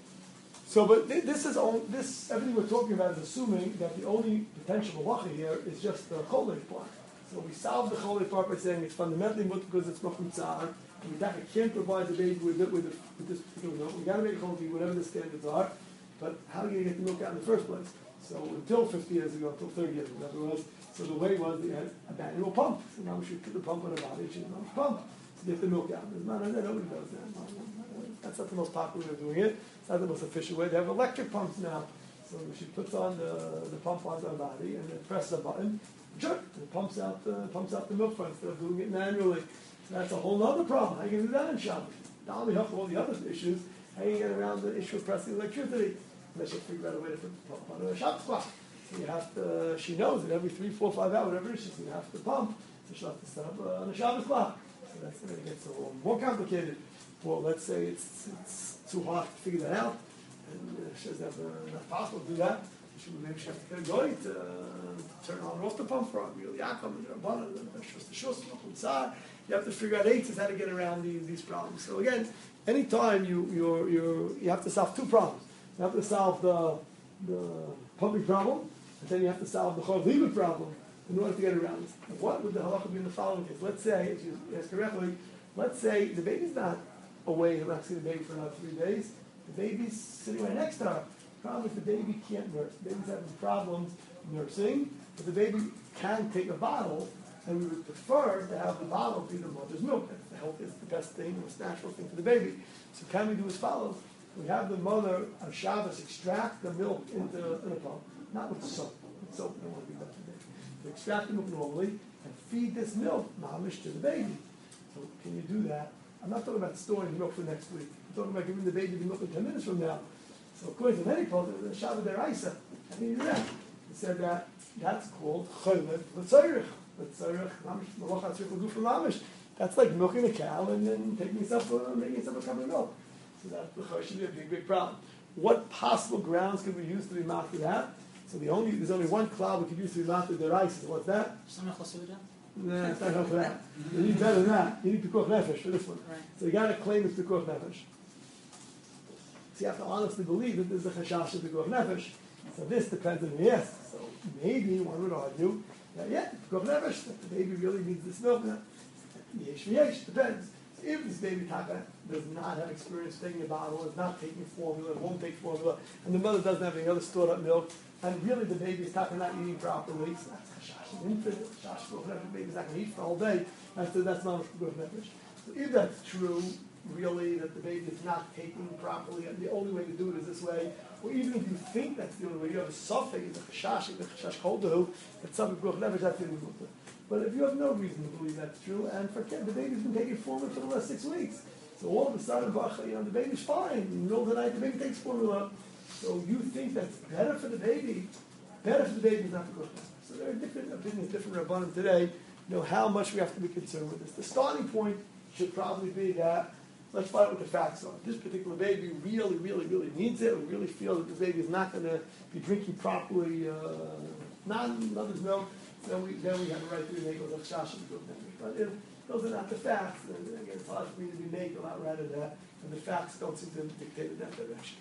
So, but th- this is all. This everything we're talking about is assuming that the only potential halacha here is just the cholei part. So we solve the cholei part by saying it's fundamentally mut because it's machum tzar, and we can't provide the baby with it, with, the, with this particular milk. We got to make a cholei whatever the standards are. But how are you going to get the milk out in the first place? So until fifty years ago, until thirty years ago, whatever it was, so the way was they had a manual pump. So now we should put the pump on the body, she should pump to get the milk out. There's not, nobody does that. That's not the most popular way of doing it. It's not the most efficient way. They have electric pumps now. So she puts on the, the pump onto her body and then presses a button, jerk, and it pumps out the pumps out the milk for instead of doing it manually. So that's a whole other problem. How are you going to do that in Shabbos? Not only help all the other issues, how do you get around the issue of pressing electricity? Unless you figure out a way to put the pump on a Shabbos clock. So you have to, she knows that every three, four, five hours, whatever it is, she's going to have to pump. So she'll have to set up uh, on a Shabbos clock. So that's going to get a little more complicated. Well, let's say it's, it's too hard to figure that out, and uh, she doesn't have uh, not possible to do that. She maybe she has to get a guy to uh, turn on and off the pump for her. Really, Yaakov and Rabbanan and Shus Shus. You have to figure out eights how to get around these, these problems. So again, anytime you you're, you're, you have to solve two problems. You have to solve the the pumping problem, and then you have to solve the Chayav Ibur problem in order to get around this. And what would the halacha be in the following case? Let's say, as you asked correctly, let's say the baby's not away, not seeing the baby for another three days. The baby's sitting right next to her. The problem is the baby can't nurse. The baby's having problems nursing, but the baby can take a bottle, and we would prefer to have the bottle be the mother's milk. That's the healthiest, the best thing, the most natural thing for the baby. So can we do as follows? We have the mother on Shabbos extract the milk into in a pump, not with soap. With soap, we don't want to do that to the baby. To extract the milk normally and feed this milk, mamish, to the baby. So can you do that? I'm not talking about storing the milk for next week. I'm talking about giving the baby the milk in ten minutes from now. So according to many people, the Shabbat Deraisa, how can you do that? He said that that's called Cholet L'Tzorich. L'Tzorich, mamish, Malach HaTzorich L'Guf L'Mamish. That's like milking a cow and then taking yourself, uh, making yourself a cup of milk. So that should be a big, big problem. What possible grounds could we use to be marked to that? So the only there's only one cloud we could use to be marked to the rice. What's that?
Samech L'Suda?
Nah, it's not enough for that. You need better than that. You need Pikuach Nefesh for this one.
Right.
So you got to claim it's Pikuach Nefesh. So you have to honestly believe that there's a Chashash of Pikuach Nefesh. So this depends on the yes. So maybe one would argue that yeah, Pikuach Nefesh, that the baby really needs this milk. Yesh v'yesh, depends. So if this baby taka does not have experience taking a bottle, is not taking formula, won't take formula, and the mother doesn't have any other stored up milk, and really the baby is taka not eating properly, so that's Chashash. An infant, Chashash Pikuach Nefesh, the baby's not going to eat for the whole day. That's, that's not Pikuach Nefesh. So if that's true, really, that the baby is not taking properly, and the only way to do it is this way, or even if you think that's the only way, you have a suffix, a chashash, a chashash koldahu, that something Pikuach Nefesh, that's the only way. But if you have no reason to believe that's true, and for the baby's been taking formula for the last six weeks, so all of a sudden, you know, the baby's fine. In the middle of the night, the baby takes formula. So you think that's better for the baby, better for the baby is not Pikuach Nefesh. So there are different opinions, different rabbanim today, you know, how much we have to be concerned with this. The starting point should probably be that, let's find out what the facts are. This particular baby really, really, really needs it. We really feel that this baby is not going to be drinking properly, uh, non-mother's milk. So then we, then we have a right to be naked of Shashim Guf Nefesh. But if those are not the facts, and again, it's hard for me to be naked out rather than that, and the facts don't seem to dictate in that direction.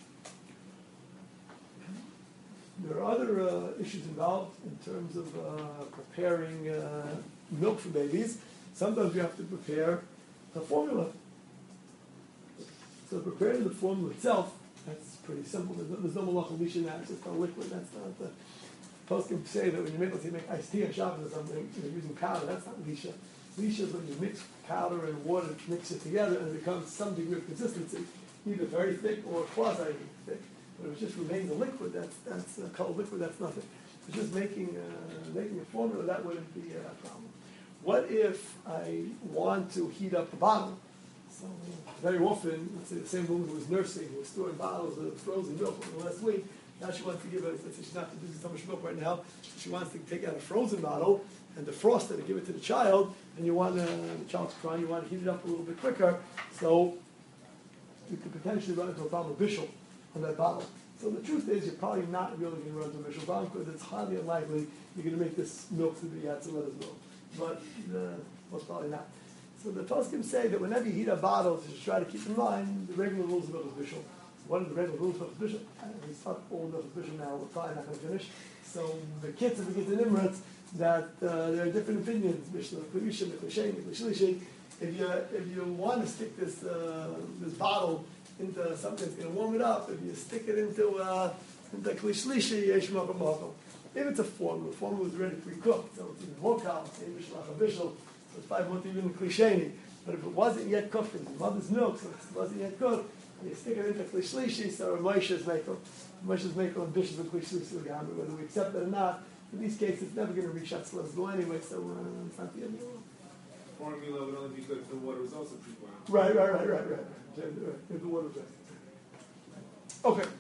There are other uh, issues involved in terms of uh, preparing uh, milk for babies. Sometimes you have to prepare a formula. So preparing the formula itself, that's pretty simple. There's no, there's no malach lisha in that. It's just a liquid. That's not the post can say that when you make, let's say, make iced tea on Shabbos or something, you're using powder. That's not lisha. Lisha is when you mix powder and water, mix it together, and it becomes some degree of consistency, either very thick or quasi thick. But if it just remains a liquid, that's that's a cold liquid. That's nothing. If it's just making uh, making a formula, that wouldn't be a problem. What if I want to heat up a bottle? So very often, let's say the same woman who was nursing, who was storing bottles of frozen milk for the last week, now she wants to give it, let's say she's not producing so much milk right now, so she wants to take out a frozen bottle and defrost it and give it to the child, and you want to, the child's crying, you want to heat it up a little bit quicker, so you could potentially run into a problem with bishul on that bottle. So the truth is, you're probably not really going to run into a bishul problem because it's highly unlikely you're going to make this milk to be Yatziletta's milk. But uh, most probably not. So the poskim say that whenever you heat up bottles, you should try to keep in mind the regular rules of milk bishul. What are the regular rules of bishul? We start all milk bishul now. We're probably not going to finish. So the kids, if we get to Nimrod, that uh, there are different opinions. Mishnah, Kedusha, Mishnah, Mishnah. If you if you want to stick this uh, this bottle into something that's going to warm it up, if you stick it into uh, into klishlishi, yesh makom makom. If it's a formula, the formula is already pre-cooked, so it's even more kal, it's mishlach bishul. It's five months even klisheni. But if it wasn't yet cooked in the mother's milk, so it wasn't yet cooked, you stick it into klishlishi, so Moshe's makel, Moshe's makel and bishops and klishlishi, whether we accept it or not. In these cases, it's never going to reach Shatzla's law anyway, so uh, it's not the end of the world.
Formula would only be good if the water was also pre-boiled.
Right, right, right, right, right. If the water was right. Okay.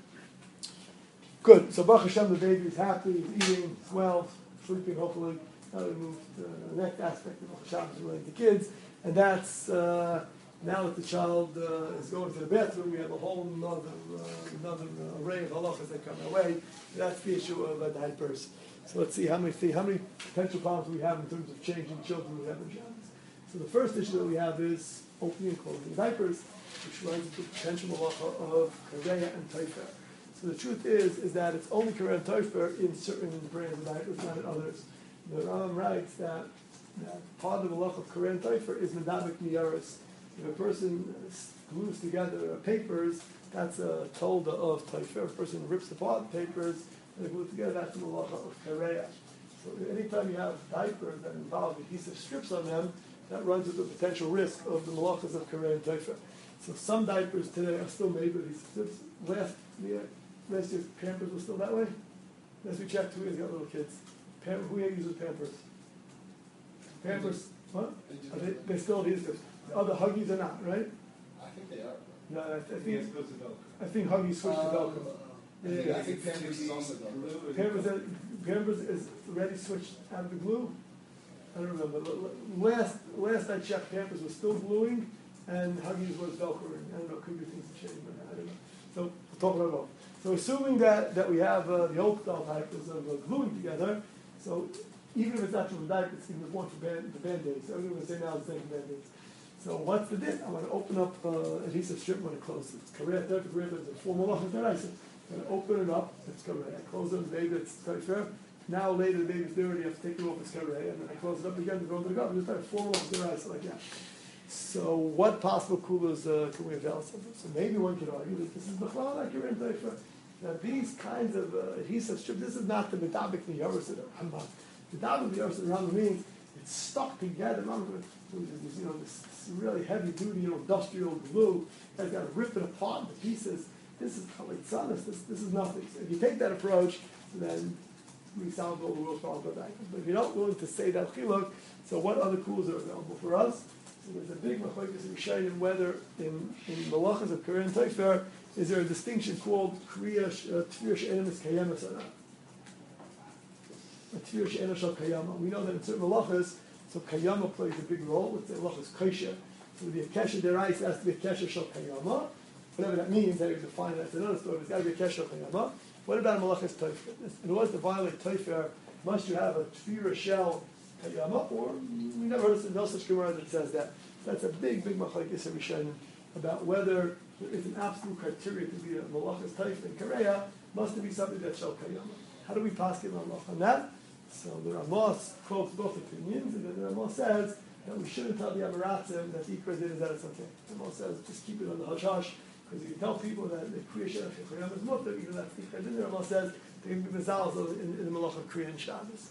Good. So Baruch Hashem, the baby is happy, he's eating, he's well, sleeping, hopefully. Now we move to the next aspect of Baruch Hashem related to kids, and that's uh, now that the child uh, is going to the bathroom, we have a whole another, uh, another uh, array of halachas that come our way. That's the issue of uh, diapers. So let's see how many how many potential problems we have in terms of changing children we have in Shabbos. So the first issue that we have is opening and closing diapers, which runs into the potential malacha of kareya and taifer. So the truth is, is that it's only kareya and taifer in certain brands of diapers, not in others. The Rambam writes that, that part of the malacha of kareya and taifer is medabik miyaris. If a person glues together papers, that's a tolda of taifer. If a person rips apart papers and they glue together, that's the malacha of kareya. So anytime you have diapers that involve adhesive strips on them, that runs into the potential risk of the malachas of kareya and taifer. So some diapers today are still made with these strips. Last year, last year's Pampers was still that way. As we checked, who has got little kids? Pam, who here uses Pampers? Pampers, what? Are they, they still adhesive. The other Huggies are not, right?
I think they are.
No, I, I
I think
think
it's supposed to go.
I think Huggies switched to Velcro.
I think, I think Pampers is also Velcro.
Pampers, Pampers is already switched out of the glue. I don't remember. Last last I checked, Pampers was still gluing, and Huggies was Velcroing. I don't know. Could be things have changed, but I don't know. So we'll talk about it all. So assuming that, that we have uh, the old style diapers of uh, gluing together, so even if it's not from the diapers, it's even one for band, the band-aids. So everyone say now it's the same for band-aids. So what's the din? I'm going to open up uh, adhesive strip. I'm going to close it. It's kareya, third kareya, there's a formal off of I'm going to open it up. It's kareya. I close it, the baby, it's taifer. Now later the baby's dirty, you have to take it off, it's kareya, and then I close it up again to go to the gut. Just like a formal off the rice, like that. So what possible kulas uh, can we avail ourselves of? So maybe one could argue that this is b'chlal like kareya and taifer. Now these kinds of uh, adhesive strips, this is not the medabik niyaros of the Rambam. Medabik niyaros of the Rambam means it's stuck together. Remember, you know, this, this really heavy-duty, you know, industrial glue that's got to rip it apart into pieces. This is chalitzanis. This this is nothing. So if you take that approach, then we solve all the world's problems with that. But if you're not willing to say that chiluk, so what other tools are available for us? So there's a big machlokes in Rishonim whether in in malachas of kareya and taifer is there a distinction called kriya tefir she'enim is kayemas or not? A tefir she'enim shel kayama. We know that in certain malachas, so kayama plays a big role. Let's say malachas kosher. So the kesher derais has to be a kesher shel kayama. Whatever that means, how you define it, that's another story. It's got to be a kesher shel kayama. What about malachas taifer? In order to violate taifer, must you have a tefira shell kayama, or we never heard of no such Gemara that says that. That's a big, big machlekes Rishonim about whether there is an absolute criteria to be a malachas taif and kareya, must it be something that shall kayama. How do we pass it on that? So the Ramah quotes both opinions, and then the Ramah says that we shouldn't tell the Amaratzim that the Ikra did is that it's okay. The Ramah says just keep it on the Hashash, because if you tell people that the Kriya Shel Chayam is mutter, even that's the Ikra. Then the Ramah says they can be Mizal in, in the Malach of Kriya and Shabbos.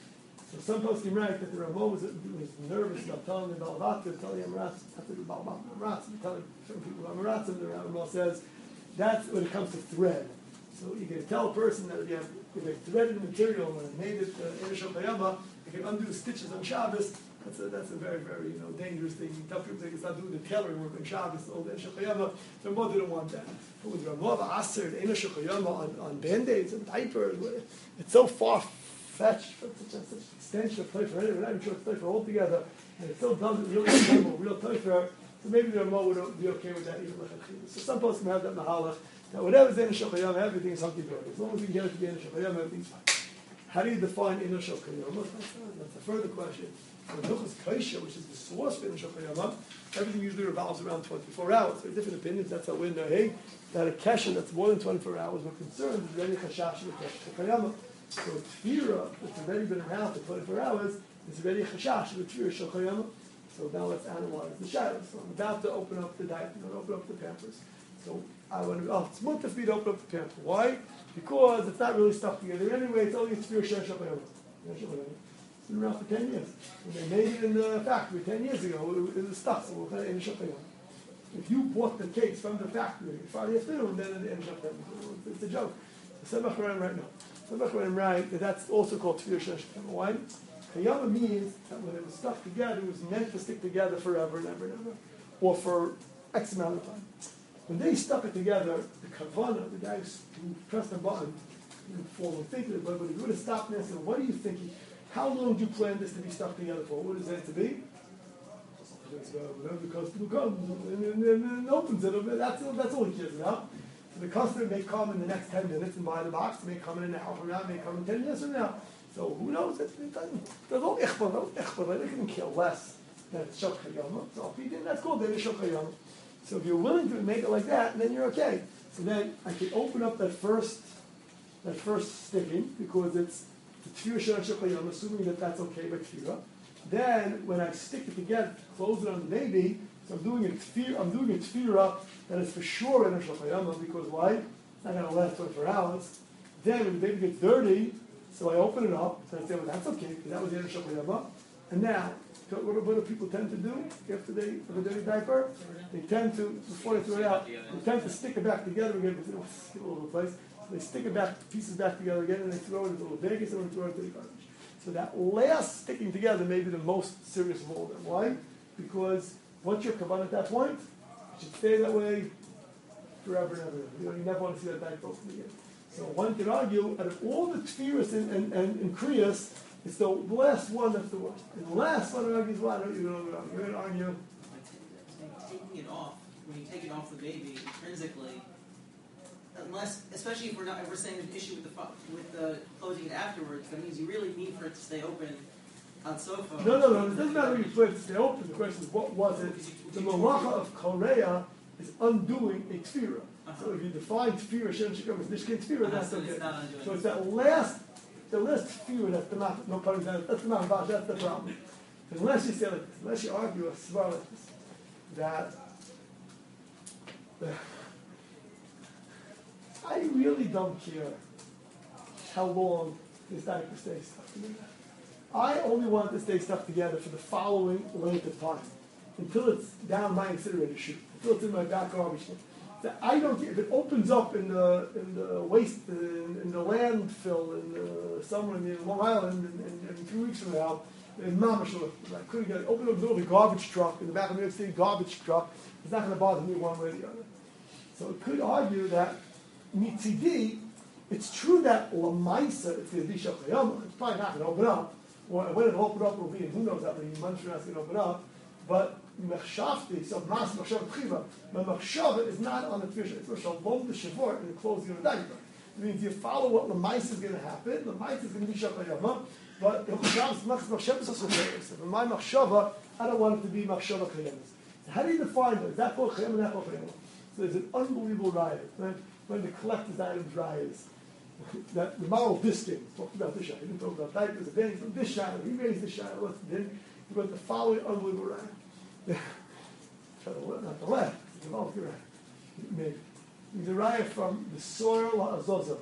So some folks can write that the Ramah was, was nervous about telling the Balavatim, telling the Amaratzim, not the Balavatim, telling certain people about Amaratzim. The Ramah says that's when it comes to thread. So you can tell a person that if you have if they threaded the material and made it Eresh Kayama, you can undo stitches on Shabbos. That's a, that's a very, very you know dangerous thing. You tell people it's not doing the tailoring work on Shabbos, the old Eresh Kayama. So Ramah didn't want that. But with Ramah Aser, the Eresh Kayama on, on band-aids and diapers, it's so far-fetched, such a such extension of Teifer. We're not even sure it's Teifer altogether, and it still doesn't really resemble real Teifer. So maybe the Ramah would be okay with that even like a So some folks can have that mahalach. Now, whatever's in a Shachayam, everything is hunky dory. As long as you can get it to be in a Shachayam, everything's fine. How do you define in a Shachayam? That's a further question. For Hilchos Kaisha, which is the source for in a Shachayam, everything usually revolves around twenty-four hours. There are different opinions. That's how we're knowing that a Kesha that's more than twenty-four hours, we're concerned is already Chashash with Shachayam. So Tfira, that's already been around for twenty-four hours, is already Chashash with Tfira Shachayam. So now let's analyze the shadows. So I'm about to open up the diaper, I'm going to open up the Pampers. So I want to, oh, it's mutter for me to open up the pamper. Why? Because it's not really stuck together. Anyway, it's only a Tfir Shesh Shabayom. It's been around for ten years. When they made it in the factory ten years ago, it, it was stuck, so we'll kind of end Shabayom. If you bought the cakes from the factory Friday afternoon, then it ends Shabayom. It's a joke. So Sebach Ram right now. Sebach Ram right, that that's also called Tfir Shesh Shabayom. Why? Kayama means that when it was stuck together, it was meant to stick together forever and ever and ever. Or for X amount of time. When they stuck it together, the kavanah, the guys who pressed the button, didn't fall and think of it, but if you would have stopped this, and what are you thinking? How long do you plan this to be stuck together for? What is it to be? Whenever the customer comes and, and, and, and opens it, that's, that's all he cares about. So the customer may come in the next ten minutes and buy the box, may come in an hour from now, may come in ten minutes from now. So who knows? It doesn't, there's no ichbar, no ichbar, they can kill less than shok hayama. So if he didn't, that's called then shok hayama. So if you're willing to make it like that, then you're okay. So then I can open up that first, that first sticking because it's the tefira shel shokayim. I'm assuming that that's okay by tefira. Then when I stick it together, close it on the baby, so I'm doing a tefira. I'm doing a tefira that is for sure in a shokayim because why? It's not going to last twenty-four hours. Then when the baby gets dirty, so I open it up. So I say, well, that's okay because that was the end of shokayim. And now. So what, what do people tend to do after they have a dirty diaper? They tend to, before they throw it out, they tend to stick it back together again because it's all over the place. So they stick it back, pieces back together again, and they throw it in a little Vegas and they throw it into the garbage. So that last sticking together may be the most serious of all of them. Why? Because once you're kavanah at that point, it should stay that way forever and ever. You know, you never want to see that diaper open again. So one could argue, out of all the tefillas and, and, and, and kriyas, it's the last one that's the worst. And the last one argues, well, I don't even know what you're going to argue.
Taking it off, when you take it off the baby, intrinsically, unless, especially if we're not, if we're saying an issue with the with the closing it afterwards, that means you really need for it to stay open on sofa.
No, no, no. It doesn't matter if you put it to stay open. The question is, what was it? The malacha of Korea is undoing a tefira. Uh-huh. So if you define tefira, shem shekam, it's nishkin tefira,
uh-huh,
that's
so
okay.
It's not undoing
So it's that last. The last few that's the not no pun intended, that's the not that's the problem. Unless you say like this, unless you argue a svar like this, that, that I really don't care how long this diaper stays stuck together. I only want it to stay stuck together for the following length of time. Until it's down my incinerator chute, until it's in my back garbage bin. That I don't care if it opens up in the in the waste in, in the landfill in the, somewhere in Long Island in, in, in two weeks from now in Mamash. I couldn't get it. Open up the little garbage truck in the back of New York City garbage truck. It's not going to bother me one way or the other. So it could argue that mitzidi, it's true that lamaisa it's going to be shachayama. It's probably not going to open up. Or when it'll open up, it'll be in who knows how many months from now it's going to open up. But mechshavti, so mas mechshav tchiva, but mechshav is not on the tefisha. It's for shalom the shavor and the closing of the diaper. It means you follow what Lamais is going to happen. Lamais is going to be Shakayama, but if my machshava, I don't want it to be machshava kayemis. So how do you define that? Is that called chayim and that called chayim? So there's an unbelievable riot. Right? When the collector's items riots, that the moral distinct talked about this shot. He didn't talk about diapers. Then from this shot, he raised the shot. What's then? He went the following unbelievable riot. Try to left, not the left. It's the right. Maybe. He's a riot from the soil Azazel.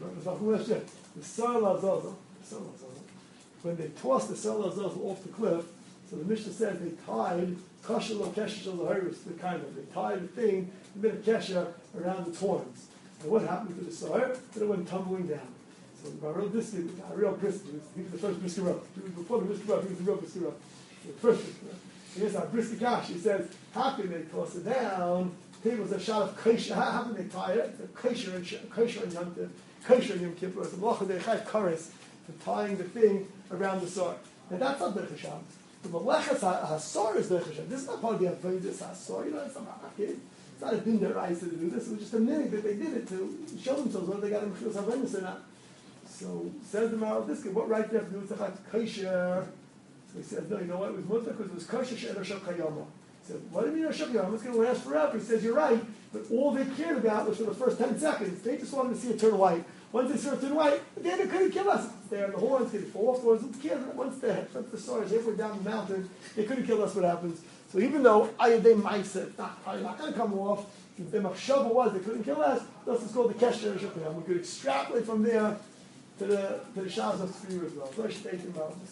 The soil Azazel. The soil Azazel. When they tossed the soil Azazel off the cliff, so the Mishnah says they tied kasha lo kesha shel the kind of they tied the thing, a bit of kesha around its horns. And what happened to the soil? Then it went tumbling down. So the real brisker, the real brisker, he was the first brisker rope. He was before the brisker rope, he was the real brisker rope. The first brisker rope. And here's our brisker kash. He says, how can they toss it down? It was a shot of kasha. How can they tie it? The kasha and kasha and yom tiv, kasha and yom kippur. The malacha they had kares for tying the thing around the sword. And that's not Derech Hashem. The malachas hasor is Derech Hashem. This is not part of the avodas hasor. You know, it's not a It's not a din deraisa to do this. It was just a minute that they did it to show themselves whether they got a mechilas havenis or not. So says the Maral Diskin, what right they have to do is to have kasha. So he says, no, you know what? It was mutter because it was kasha she'er shel kayama. He said, what do you mean shel kayama? It's going to last forever. He says, you're right, but all they cared about was for the first ten seconds. They just wanted to see it turn white. Once they saw it turn white, then they couldn't kill us. There, the horns could fall off. Who cares? Once the once the sword is halfway down the mountain, they couldn't kill us. What happens? So even though ayadei ma'aseh, it's not probably not going to come off. If the machshava was they couldn't kill us, that's what's called the kesher shel kayama. We could extrapolate from there to the to the Shabbos of Tzfir as well. So I should take him out.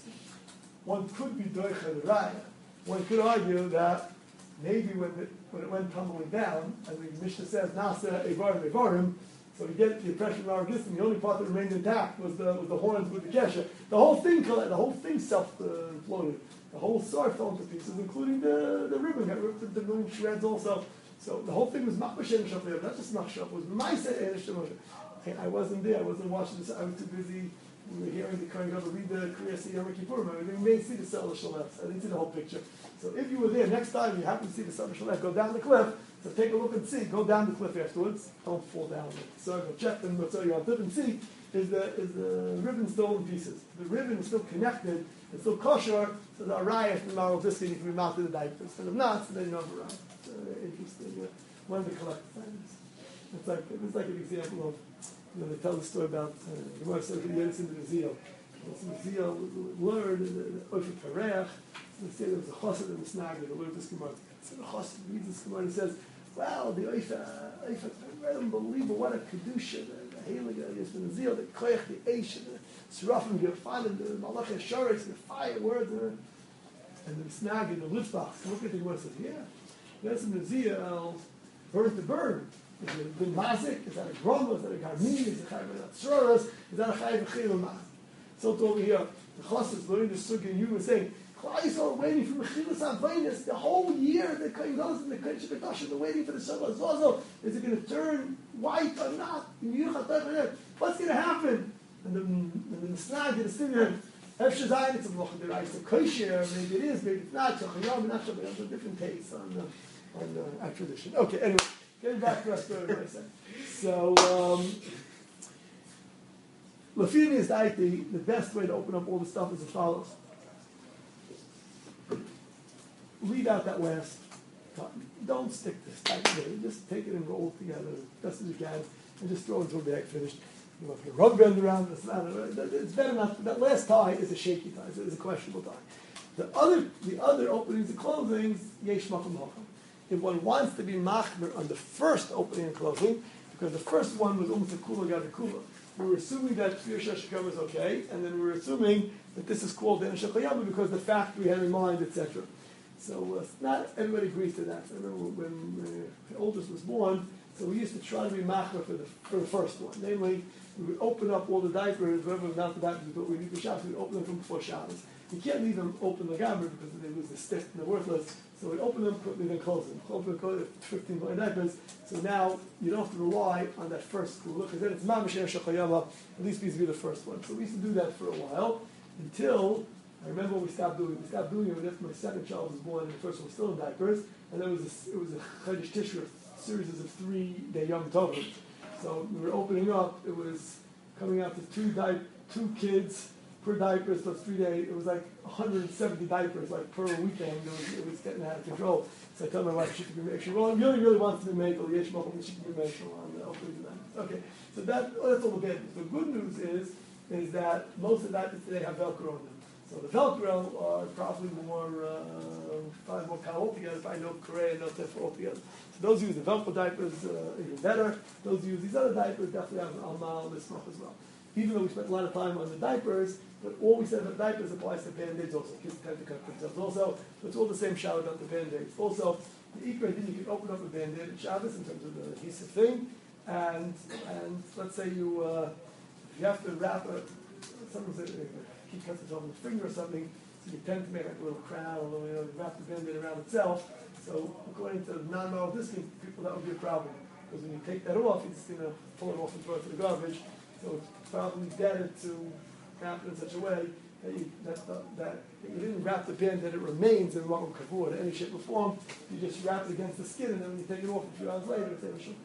One could be doicha the raya. One could argue that maybe when it, when it went tumbling down, as the Mishnah says, nasa evarim evarim, so we get the impression of our existence. The only part that remained intact was the was the horns with the kesha. The whole thing, the whole thing self-floated. The whole sword fell into pieces, including the the ribbon got ripped into million shreds also. So the whole thing was machmashem shafir, not just machshav. It was ma'aseh enish shemoshe. I wasn't there. I wasn't watching this. I was too busy. We were hearing the Kohen Gadol read the Kriyas Yom Kippur. We may see the Sel Shalef. I didn't see the whole picture. So if you were there next time, you happen to see the Sel Shalef, go down the cliff. So take a look and see. Go down the cliff afterwards. Don't fall down. So go check them. What's on your cliff and see is the is the ribbon still in pieces. The ribbon is still connected. It's still kosher. So the arayah from the Maral Diskin can be mounted in the diapers. And if not, so then you have a raya. It's uh, interesting. Uh, one of the collected things. It's like it's like an example of. You know, they tell the story about uh, the Gemara says the Yenis in the Zio. The Zio learned in the Oshel Kareach. They say there was a chassid in the Snagger that learned this Gemara. So the chassid reads this Gemara and says, "Wow, the Oifa, Oifa, unbelievable! What a kedusha! The Heilig is in the Zio, the Koyach, the Eish, the Serafim, the Gefalim, the Malach Hasharetz, the fire words, and the Snagger, the Litzbach." Look at the Gemara and says, "Yeah, Yenis in the Zio burned to burn." Is it a good mazik? Is that a groma? Is that a garmi? Is it a chayv v'natzroras? Is that a chayv v'chil mazik? So to over here, the chassid is learning the sugi, and you were saying, Klal Yisrael waiting for mechilas havaynis the whole year. The kohen gadol and the kohen shebekasha, they're waiting for the shabbat zazel. Is it going to turn white or not? What's going to happen? And then the snag, the sinner, Efshe Zayin, it's a mocha deraisa kosher. Maybe it is, maybe it's not. Shachayom, not Shabbat. There's a different taste on uh, on uh, our tradition. Okay, anyway. Getting back to our story, what I said. So, um, Lafini is daiti, the best way to open up all the stuff is as follows. Leave out that last part. Don't stick this tight together. Just take it and roll it together as best as you can and just throw it into a bag finished. You want to put a rubber band around this, it's better not. That last tie is a shaky tie, it's a questionable tie. The other, the other openings and closings, yesh makom hacham. If one wants to be machmer on the first opening and closing, because the first one was almost a kula got a kula, we were assuming that Kfir Shashikam is okay, and then we were assuming that this is called Den Shachayama because the fact we had in mind, et cetera. So uh, not everybody agrees to that. I remember when uh, oldest was born, so we used to try to be machmer for the for the first one. Namely, we would open up all the diapers, whatever not the diapers, but we leave the Shabbos, we would open them from before Shabbos. You can't leave them open the gamber because they lose the stick and they're worthless. So we open them quickly, then close them. Open them, fifteen million diapers. So now you don't have to rely on that first kula, because then it's mamash shachayama. At least these be the first one. So we used to do that for a while until I remember what we stopped doing. We stopped doing it when after my second child was born, and the first one was still in diapers, and then it was a, it was a Chodesh Tishri series of three day young tovim. So we were opening up. It was coming out to two di- two kids per diapers plus three days. It was like one hundred seventy diapers like per weekend. It was, it was getting out of control. So I told my wife she could be made. She really, really, really wants to be made. Yesh Mochel, she could be made on the hopefully tonight. Okay, so that oh, that's all the bad news. The good news is is that most of the diapers today have Velcro on them. So the Velcro are probably more uh, probably more cow altogether. Probably no Korea, no Tefer altogether. So those who use the Velcro diapers uh, even better. Those who use these other diapers definitely have an Alma Lismach as well. Even though we spent a lot of time on the diapers, but all we said about diapers applies to Band-Aids also. Kids tend to cut themselves also. So it's all the same shout about the Band-Aids. Also, the Ikra then you can open up a Band-Aid at Shabbos in terms of the adhesive thing. And and let's say you uh, if you have to wrap a someone said he cuts himself in the finger or something, so you tend to make like a little crown, or you know, you wrap the Band-Aid around itself. So according to non-moral discipline people, that would be a problem. Because when you take that off, you're just going to pull it off and throw it to the garbage. So it's probably better to wrap it in such a way that you, that, uh, that you didn't wrap the band that it remains in one kavur in any shape or form. You just wrap it against the skin, and then when you take it off a few hours later, it's able to.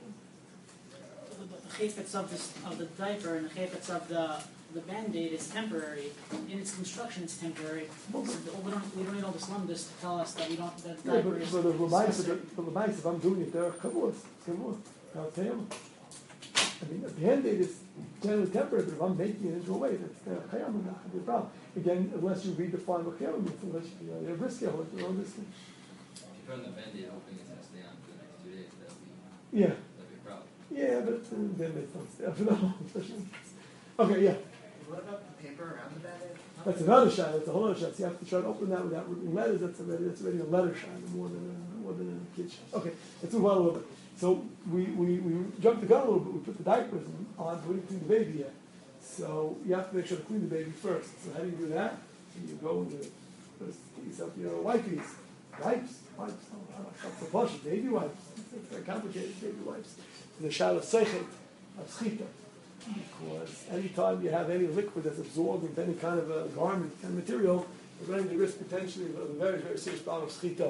The chayfetz of, this, of the diaper and the chayfetz of the the Band-Aid is temporary. In its construction, it's temporary. So the, we don't we don't need all this lumdus to tell us that we don't that
Yeah,
diaper
but,
is
but the Lamais,
necessary.
but the Lamais, if I'm doing it, there are kavurs. It's kavur. I'll tell you. I mean, a Band-Aid is generally temporary, but if I'm making it into a way that's there, chayam, not going to be a problem. Again, unless you redefine what chayam means, unless you, you know, you're risky, or your own risky.
If you turn the Band-Aid open, it's going to stay on for the next two days. That would be,
Yeah.
that'd be a problem.
Yeah, but uh, Band-Aids don't stay up for that long, especially. Okay, yeah.
What about the paper around the Band-Aid?
That's another shot. That's a whole other shot. So you have to try to open that without ripping letters. That's already that's already a letter shot more than a, more than a kid shot. Okay, let's move on a little bit. So we, we, we jumped the gun a little bit. We put the diapers on, but we didn't clean the baby yet. So you have to make sure to clean the baby first. So how do you do that? You go and you first get yourself your wipes, wipes, wipes. Oh, that's the plush, baby wipes. It's very complicated. Baby wipes. The shot of seichet of schita. Because anytime you have any liquid that's absorbed into any kind of a garment and material, you're running the risk potentially of a very, very serious problem of schita.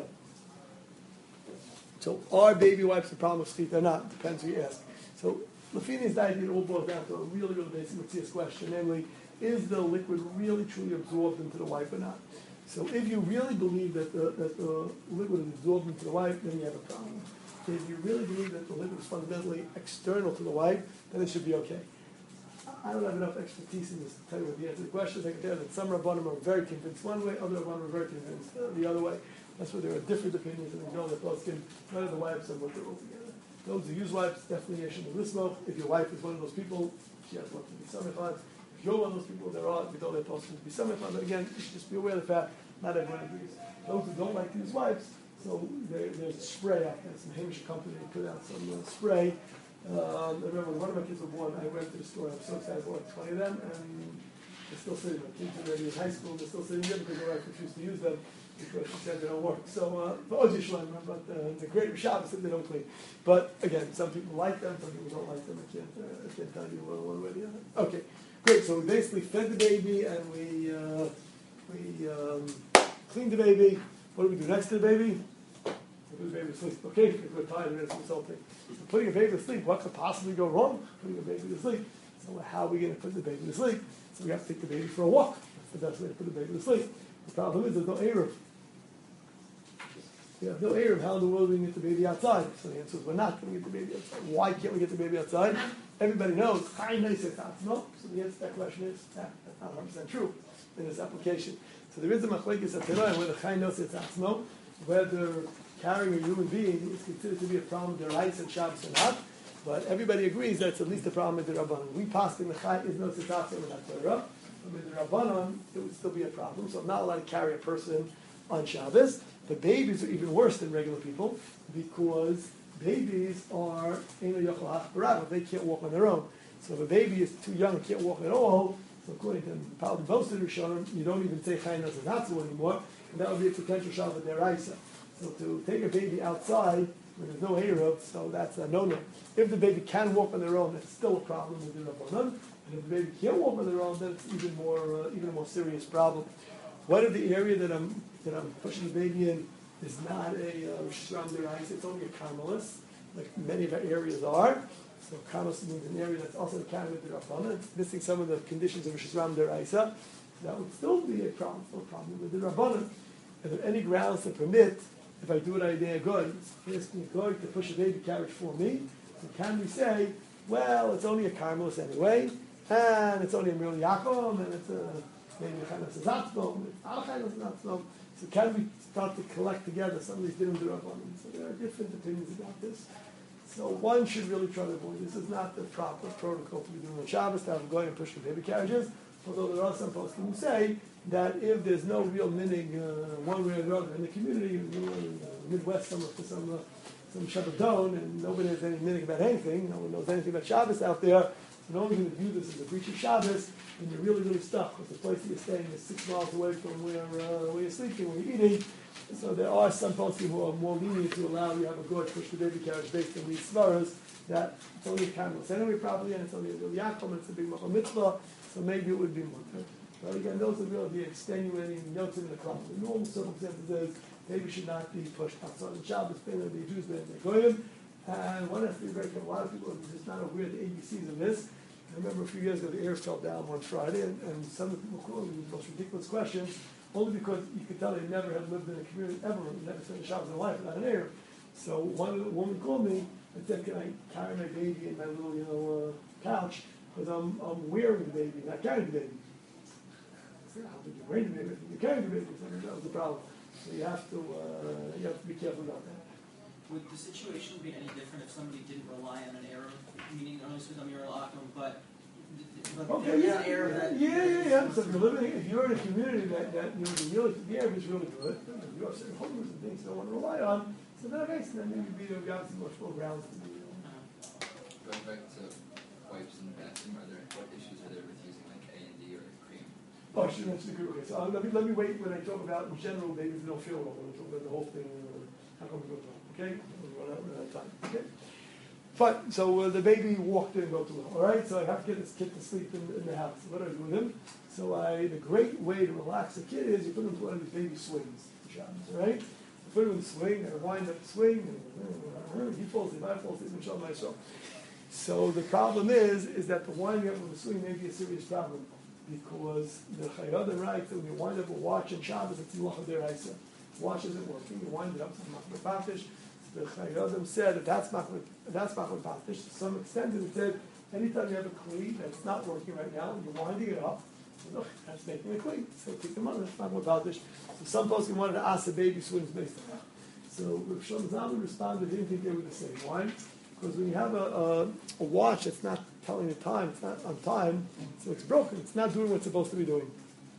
So are baby wipes the problem of schita or not? Depends who you ask. So Lafini's idea, it all boils down to a really, really basic Matthias question, namely, is the liquid really truly absorbed into the wipe or not? So if you really believe that the, that the liquid is absorbed into the wipe, then you have a problem. If you really believe that the liquid is fundamentally external to the wipe, then it should be okay. I don't have enough expertise in this to tell you what the answer to the question is. I can tell you that some Rabbanim are very convinced one way, other Rabbanim are very convinced uh, the other way. That's where there are different opinions, and we know that both can, none of the wipes are what they're all together. Those who use wipes, definitely you should listen. If your wife is one of those people, she has one to be summified. If you're one of those people, there are, we don't let those to be summified. But again, you should just be aware of the fact not everyone agrees. Those who don't like to use wipes, so there, there's a spray out there. Some Hamish company put out some uh, spray. Um, I remember when one of my kids were born, I went to the store. I was so excited. I bought like twenty of them, and they're still sitting. My kids are already in high school. They're still sitting there because their wife refused to use them because she said they don't work. So, uh, but Oji Shalom, but uh, the great Rishab said they don't clean. But again, some people like them, some people don't like them. I can't, uh, I can't tell you one, one way or the other. Okay, great. So we basically fed the baby, and we uh, we um, cleaned the baby. What do we do next to the baby? We put the baby to sleep. Okay, if we're tired, it's insulting. Putting a baby to sleep, what could possibly go wrong? Putting a baby to sleep. So how are we going to put the baby to sleep? So we have to take the baby for a walk. That's the best way to put the baby to sleep. The problem is there's no Eruv. We have no Eruv. How in the world do we get the baby outside? So the answer is we're not going to get the baby outside. Why can't we get the baby outside? Everybody knows. No. So the answer to that question is that, that's not one hundred percent true in this application. So there is a machlekes at Telah whether Chai knows it's atzmo, whether carrying a human being is considered to be a problem with rights and Shabbos or not, but everybody agrees that it's at least a problem with the Rabbanon. We pass in the Chai is no sitatze with that Torah, but with the Rabbanon it would still be a problem. So I'm not allowed to carry a person on Shabbos. The babies are even worse than regular people because babies are eno yochel hachbarav. They can't walk on their own. So if a baby is too young and can't walk at all, so according to Paul Boston Rishonim, you don't even say Chai knows it's atzmo anymore, and that would be a potential Shabbat deraisa. So to take a baby outside when there's no Eruv, so that's a no-no. If the baby can walk on their own, it's still a problem with the Rabbanon. And if the baby can't walk on their own, then it's even more, uh, even a more serious problem. What if the area that I'm that I'm pushing the baby in is not a Rishram uh, Derais, it's only a Carmelis, like many of our areas are, So Karmelos means an area that's also carrying with the Rabbanan. It's missing some of the conditions of Rishis Ram Deraisa. That would still be a problem, no problem with the Rabbanan. Are there any grounds to permit, if I do it on a good, asking a good to push a baby carriage for me? So can we say, well, it's only a Karmelos anyway, and it's only a Mir Yaakov, and it's a maybe a Chaynas Zatznom, it's not a Chaynas Zatznom. So can we start to collect together some of these different Rabbanim? So there are different opinions about this. So one should really try to avoid this. Is not the proper protocol to be doing on Shabbos, to have going and pushing baby carriages. Although there are some poskim who say that if there's no real meaning uh, one way or another in the community, in the Midwest, somewhere for some uh, some Shabbaton, and nobody has any meaning about anything, no one knows anything about Shabbos out there, you're only going to view this as a breach of Shabbos, and you're really, really stuck with the place that you're staying is six miles away from where, uh, where you're sleeping, where you're eating. So there are some poskim who are more lenient to allow you to have a good push the baby carriage based on these svaras that it's only a Karmelos anyway probably, and it's only a real Yaakov, and it's a big Machal Mitzvah, so maybe it would be mutter. But again, those would really be extenuating notes in the club. The normal circumstances is baby should not be pushed outside the Shabbos, better the Jews, better the Goyim. And one has to be very careful. A lot of people are just not aware of the A B Cs of this. I remember a few years ago the air fell down one Friday, and, and some of the people called me the most ridiculous questions, only because you could tell they never had lived in a community ever, never spent a Shabbos in their life without an air. So one woman called me and said, "Can I carry my baby in my little, you know, uh, couch? Because I'm I'm wearing the baby, not carrying the baby." I said, "How did you wear the baby? You're carrying the baby." So that was the problem. So you have to uh, you have to be careful about that.
Would the situation be any different if somebody didn't rely on an error, meaning not only with Amir al-Akum, but, but
Okay,
there is
yeah,
an error
yeah,
that...
yeah, yeah, yeah. So if you're living, if you're in a community that, that you know, the, really, the air is really good, if you have certain homeowners and things you don't want to rely on, so then okay, so then maybe be there obviously much more grounds to be. Uh,
Going back to wipes in the bathroom, are there, what issues are there with using like A and D or cream?
oh, I should mention the group. Okay, so uh, let me let me wait when I talk about in general babies don't feel well. When I talk about the whole thing, uh, how come we go wrong? Okay, we'll run out, run out of time. Okay. Fine, so uh, the baby walked in and go to well. All right, so I have to get this kid to sleep in, in the house. What do I do with him? So I, the great way to relax a kid is you put him into one of these baby swings. All right, you put him in the swing and wind up the swing, and he falls asleep, I fall asleep, and show myself. So the problem is, is that the winding up of the swing may be a serious problem because the Chayyad writes that when you wind up a watch in Shabbos, it's Melacha Deraisa. Watch isn't working. You wind it up to the Machmir Patish. The Chayyadim said that that's Machmir that's Machmir Patish. To some extent, it said anytime you have a kli that's not working right now, and you're winding it up, so look, that's making a kli. So take the money. That's Machmir Patish. So some folks wanted to ask the baby swings based on that. So Rav Shlomo Zalman responded, didn't think they were the same. Why? Because when you have a, a, a watch that's not telling the time, it's not on time, so it's broken. It's not doing what it's supposed to be doing.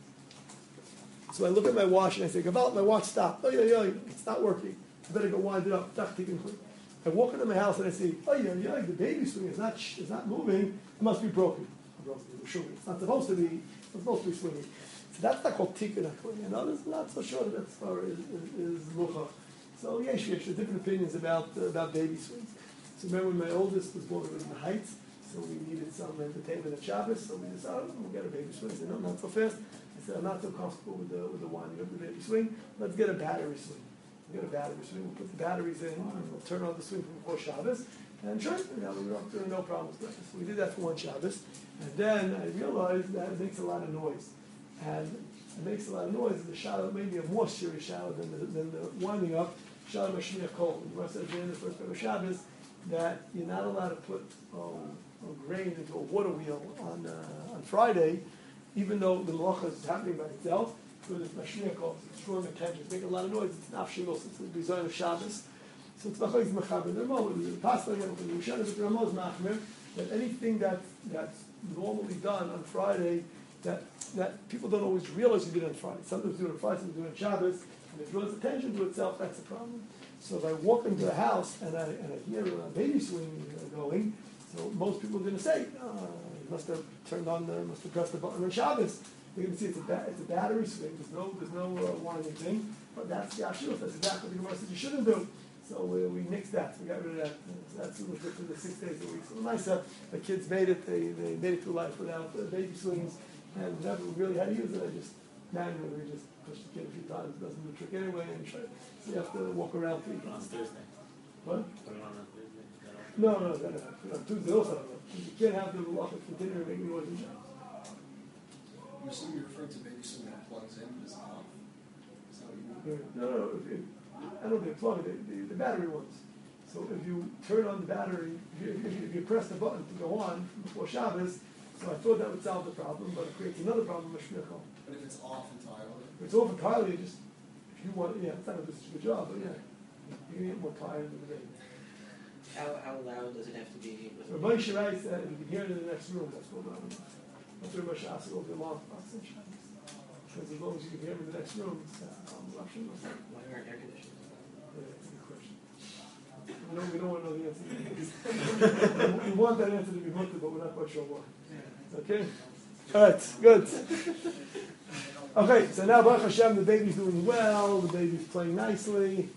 So I look at my watch and I say, Gaval, my watch stopped. Oh, yeah, yeah, it's not working. I better go wind it up. I walk into my house and I say, oh, yeah, yeah, the baby swing is not is not moving. It must be broken. It's not supposed to be. It's supposed to be swinging. So that's not called tikkun hakli. And others are not so sure that that's far is is lucha. So yes, yes, there are different opinions about uh, about baby swings. So remember, when my oldest was born, it was in the Heights, so we needed some entertainment at Shabbos. So we decided, oh, we'll get a baby swing. I said, no, not so fast. I said, I'm not so comfortable with the with the winding of the baby swing. Let's get a battery swing. We'll get a battery swing. We'll put the batteries in, and we'll turn on the swing from before Shabbos. And sure, you know, we were up there, no problems with it. So we did that for one Shabbos. And then I realized that it makes a lot of noise. And it makes a lot of noise. The shower, maybe a more serious shower than the, than the winding up. Shower Mashmiach Kol. You must have been in the first part of Shabbos that you're not allowed to put um, a grain into a water wheel on uh, on Friday, even though the malacha is happening by itself. Because it's Mashmiach Kol, it's strong attention, it's making a lot of noise. It's not shingles, it's the design of Shabbos. So it's Machar is Mechaber. The Ramo, the Pastor, the Rishon, the Ramo is Machmer, that anything that, that's normally done on Friday, that that people don't always realize you did it on Friday. Sometimes do it on Friday, sometimes do it on Shabbos, and it draws attention to itself, that's a problem. So if I walk into a house and I, and I hear a baby swing going, so most people are going to say, oh, you must have turned on the, must have pressed the button on Shabbos. They're going to see it's a, ba- it's a battery swing, there's no, there's no uh, winding thing, but that's the Ashur, that's exactly what the Gemara said you shouldn't do. So we, we nixed that. We got rid of that. So that's what we did for the six days a week. So nice. Uh, the kids made it. They, they made it through life without uh, baby swings, and never really had to use it. I just manually just pushed the kid a few times. It doesn't do the trick anyway. And try, so you have to walk around three times.
Thursday.
What?
Put it on on Thursday.
No, no, no, no, no. Tuesday also. You can't have the malacha continue making more than that.
You assume you're referring to maybe someone that plugs in but is off. Is that what you mean?
No, no, no. If, if, I don't think plug it, the, the, the battery ones. So if you turn on the battery, if you, if you, if you press the button to go on before Shabbos, so I thought that would solve the problem, but it creates another problem.
But if it's off entirely?
If it's off entirely, just, if you want, yeah, it's not going to do such a good job, but yeah, you can get more tired than the day.
How, how loud does it have to be?
So Rabbi Shirai said, if you can hear it in the next room, that's what I'm doing. That's what Rabbi Shas will be long for us in Shabbos. Because as long as you can hear him in the next room, it's uh, um, option.
Why aren't air conditioners?
Yeah, that's a good question. We don't, we don't want to know the answer. We want that answer to be mutter, but we're not quite sure why. Okay? Alright, good. Okay, so now Baruch Hashem, the baby's doing well, the baby's playing nicely.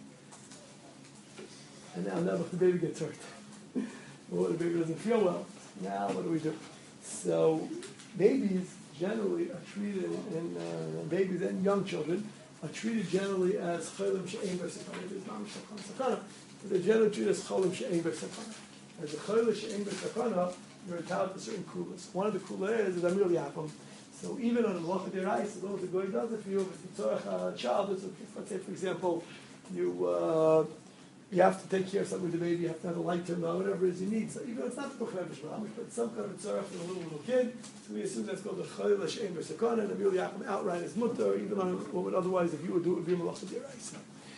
And now, now the baby gets hurt. Well, the baby doesn't feel well. Now what do we do? So babies generally are treated, and uh, babies and young children are treated generally as cholim she'ein b'sakana. There's not sakana. They're generally treated as cholim she'ein b'sakana. As a cholim she'ein b'sakana, you're entitled to certain kulas. One of the kulas is amir yapam. So even on a malacha deraisa, as long as the goy does it for you, if it's a child, let's say for example, you. Uh, You have to take care of something with the baby, you have to have a light turned on, whatever it is you need. So even if it's not the Kuchnevish Mamish, but some kind of tzarech for a little, little kid, so we assume that's called the Chayil Hashem B'Sakana, and Amir Yaakov outright as mutter, even on what would otherwise, if you would do it, would be Malacha D'Oraisa.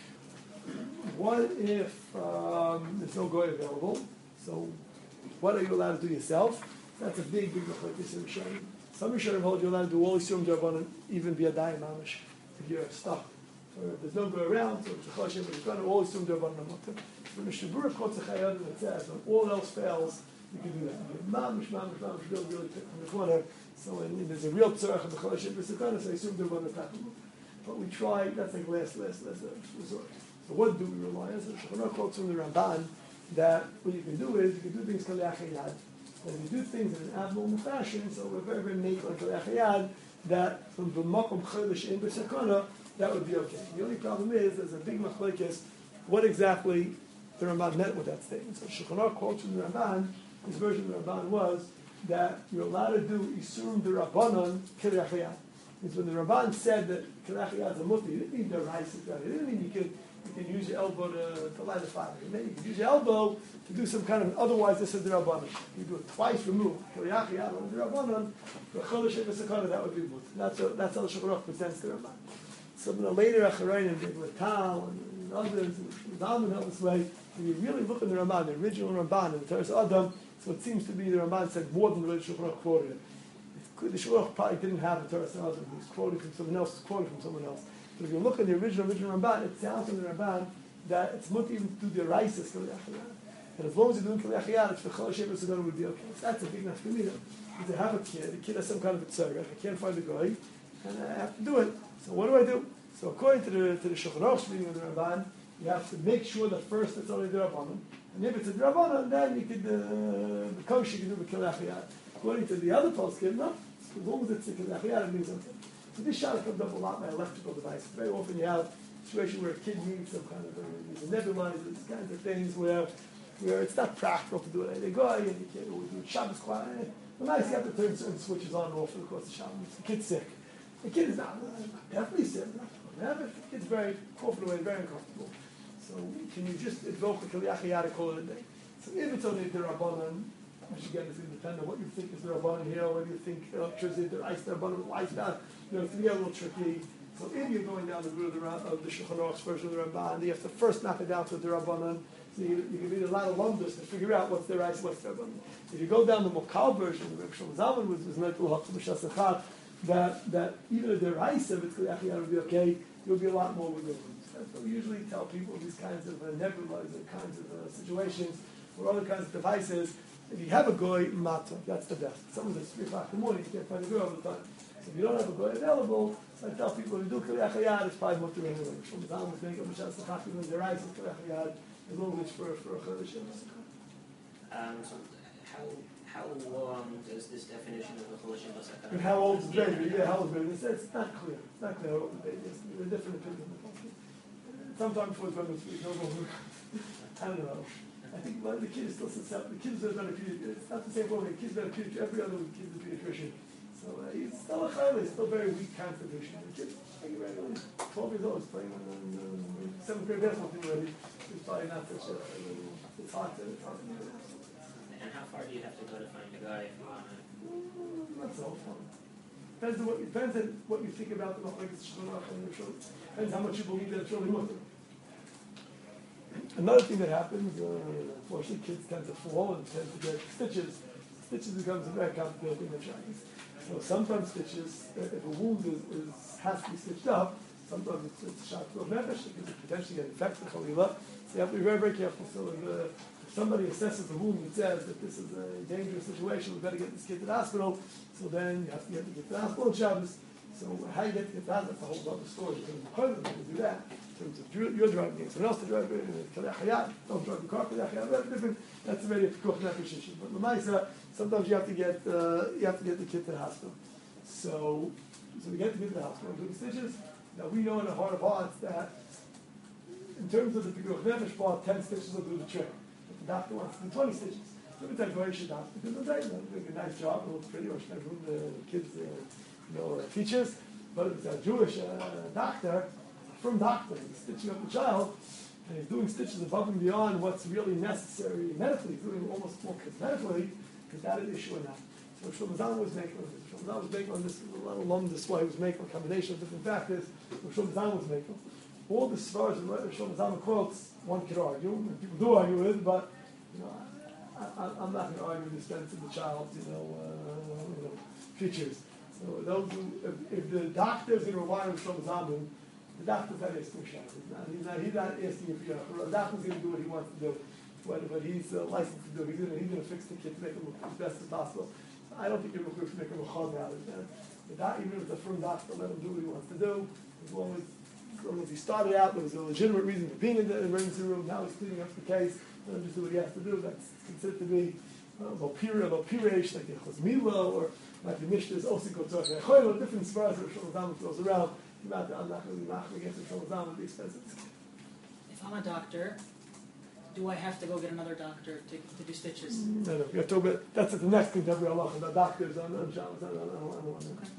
What if um, there's no goy available? So what are you allowed to do yourself? That's a big, big Machlekes in Rishonim. Some Rishonim hold you're allowed to do all Yisum D'Rabbanan, even B'Yadayim Mamish, if you're stuck. Or if there's no go around, so it's a chashem, but you've got to always assume they're one another. So the Shabura quotes a chayad that says, when all else fails, you can do that. Mamish, mamish, mamish, really, really pick from the corner. So when there's a real tzarech of the chashem, so I assume they're one another. But we try, that's like last, last, last resort. So what do we rely on? So the Shulchan Aruch quotes from the Ramban that what you can do is, you can do things kal yachayad. And if you do things in an abnormal fashion, so we're very, very naked on kal yachayad, that from the makom chaylish in b'sakana, that would be okay. The only problem is, there's a big machlekes, what exactly the Ramban meant with that statement. So Shulchan Aruch quotes from the Ramban, his version of the Ramban was that you're allowed to do Isurim D'Rabbanan K'Rechayad. Because when the Ramban said that K'Rechayad is a mutter, he didn't mean the rice, he didn't mean you can, you can use your elbow to, to light a fire. He meant you can use your elbow to do some kind of, otherwise this is the Rabbanan. You do it twice removed, K'Rechayad on the Rabbanan, for Chodesh V'Sakana, that would be mutter. That's, a, that's how the Shulchan Aruch presents the Ramban. Some of the later Acharayim, Big Latal, and others, and Zalman held this way. When you really look at the Ramban, the original Ramban, and the Teres Adam, so it seems to be the Ramban said more than the way the Shulchan Aruch quoted it. The Shulchan Aruch probably didn't have the Teres Adam, he was quoting from someone else, quoting from someone else. But if you look at the original, original Ramban, it sounds from the Ramban that it's not even to do the Raisis, and as long as you're doing Kal Yachayad, it's the Chol Hashem V'Sakana would be okay. So that's a big nafkamina. If they have a kid, the kid has some kind of a tzarech, I can't find a guy, and I have to do it. So what do I do? So according to the to the Shulchan Aruch reading of the Ramban, you have to make sure that first it's only the Rabbanan, and if it's a Rabbanan, then you could uh, the kosher you can do the Kal Yachayad. According to the other poskim, no, as long as it's the Kal Yachayad, it means something. So this shot comes up a lot by electrical devices. Very often you have a situation where a kid needs some kind of uh, nebulizers, kinds of things where where it's not practical to do it. They go and you can't always do it. Shabbos quiet. Well, nice you have to turn certain switches on and off for the course of Shabbos. The kid's sick. The kid is not, not definitely sick. Not The kid's very coughing away, very uncomfortable. So can you just invoke the Kal Yachayad and call it a day? So if it's only the Rabbanan, which again is going to depend on what you think is the Rabbanan here, or whether you think electricity, the ice, the Rabbanan, lights down, you know, it's going to get a little tricky. So if you're going down the route of the, of the Shulchan Aruch's version of the Ramban, you have to first knock it down to the Rabbanan. So you, you can read a lot of lumdus to figure out what's their ice, what's their Rabbanan. If you go down the Mokal version, the Shlomo Zalman was was meant to that that even if they're ice, if it's going to be okay, you'll be a lot more with them. That's what we usually tell people, these kinds of uh, nebulizer kinds of uh, situations, or other kinds of devices. If you have a goy, matzah, that's the best. Someone's at three o'clock in the morning, you can't find a goy all the time. So if you don't have a goy available, so I tell people, if you do Kal Yachayad, it's probably mutter anyway. Shlomo Zalman was making a mishas l'chak, even their eyes is Kal Yachayad, as long as it's for, for a chodesh.
Um, so how how long does this definition of the Chol Hashem V'Sakana?
And how old is the baby? Yeah, how old is the baby? It's, it's not clear. It's not clear how old the baby is. There are different opinions on the function. Sometimes before it's going to sleep, no more. I don't know. I think one of the kids still susceptible. The kids are done a pediatrician. It's not the same problem. The kids are a pediatrician. Every other week, kid's a pediatrician. So uh, he's still a chayla. He's still very weak constitution. The kid, I think regularly, twelve years old, he's playing on um, seventh grade basketball team already. He's probably not such a. Uh, it's hard to. It's hard to do that.
And how far do you have to go to find a guy if you want to?
Not so far. Depends on what depends on what you think about the like it's depends how much you believe that it's really Muslim. Another thing that happens, uh, unfortunately, kids tend to fall and tend to get stitches. Stitches becomes a very complicated thing in Chinese. So sometimes stitches, if a wound is, is has to be stitched up, sometimes it's, it's shot to a nefesh, it could potentially get infected, cholila. So you have to be very, very careful. So if, uh, if somebody assesses the wound and says that this is a dangerous situation, we better get this kid to the hospital, so then you have to get the kid to the hospital on Shabbos. So how you get to get that, that's a whole other story. In terms of Cholim, to do that. In terms of you're driving, getting someone else to drive it, don't drive the car, that's different. That's already a pikuach nefesh issue. But l'maisa, sometimes you have to get uh, you have to get the kid to the hospital. So, so we get the kid to the hospital and do the stitches. Now we know in the heart of hearts that in terms of the pikuach nefesh part, ten stitches will do the trick. But the doctor wants to do twenty stitches. So we tell Goyish doctor because they're doing a nice job, it looks pretty much like room the kids, uh, you know, uh, teachers. But if it's a Jewish uh, doctor, from doctor, he's stitching up the child, and he's doing stitches above and beyond what's really necessary medically, he's doing almost more cosmetically, is that an issue or not? So Shlomo Zalman was making on this. Shlomo Zalman was making on this, a lot of alum this way, he was making a combination of different factors, what Shlomo Zalman was making. All the svars that Shlomo Zalman quotes, one could argue, and people do argue with, but, you know, I, I, I'm not going to argue the sense of the child's, you know, uh, you know, features. So those who, if, if the doctor is going to rely on Shlomo Zalman, the doctor's not asking for Shabbos. He's not, he's not asking if you're, the doctor's going to do what he wants to do, what, what he's uh, licensed to do. He's going he's to fix the kid to make him look as best as possible. So I don't think you're going to make him a chaz out of it. The doc, even if it's a firm doctor, let him do what he wants to do. As long as, as long as he started out, there was a legitimate reason for being in the emergency room, now he's cleaning up the case, let him just do what he has to do. That's considered to be Vopira, Vopirish, like the Chosmila, or like the Mishnah's Osik Otzach, different spars that Shlomo Zalman throws around. About the Allah against the Shlomo Zalman would be expensive.
If I'm a doctor, do I have to go get another doctor to, to do stitches?
No, no. You have to talk about, that's the next thing that we Allah about doctors on on Shabbos. I don't want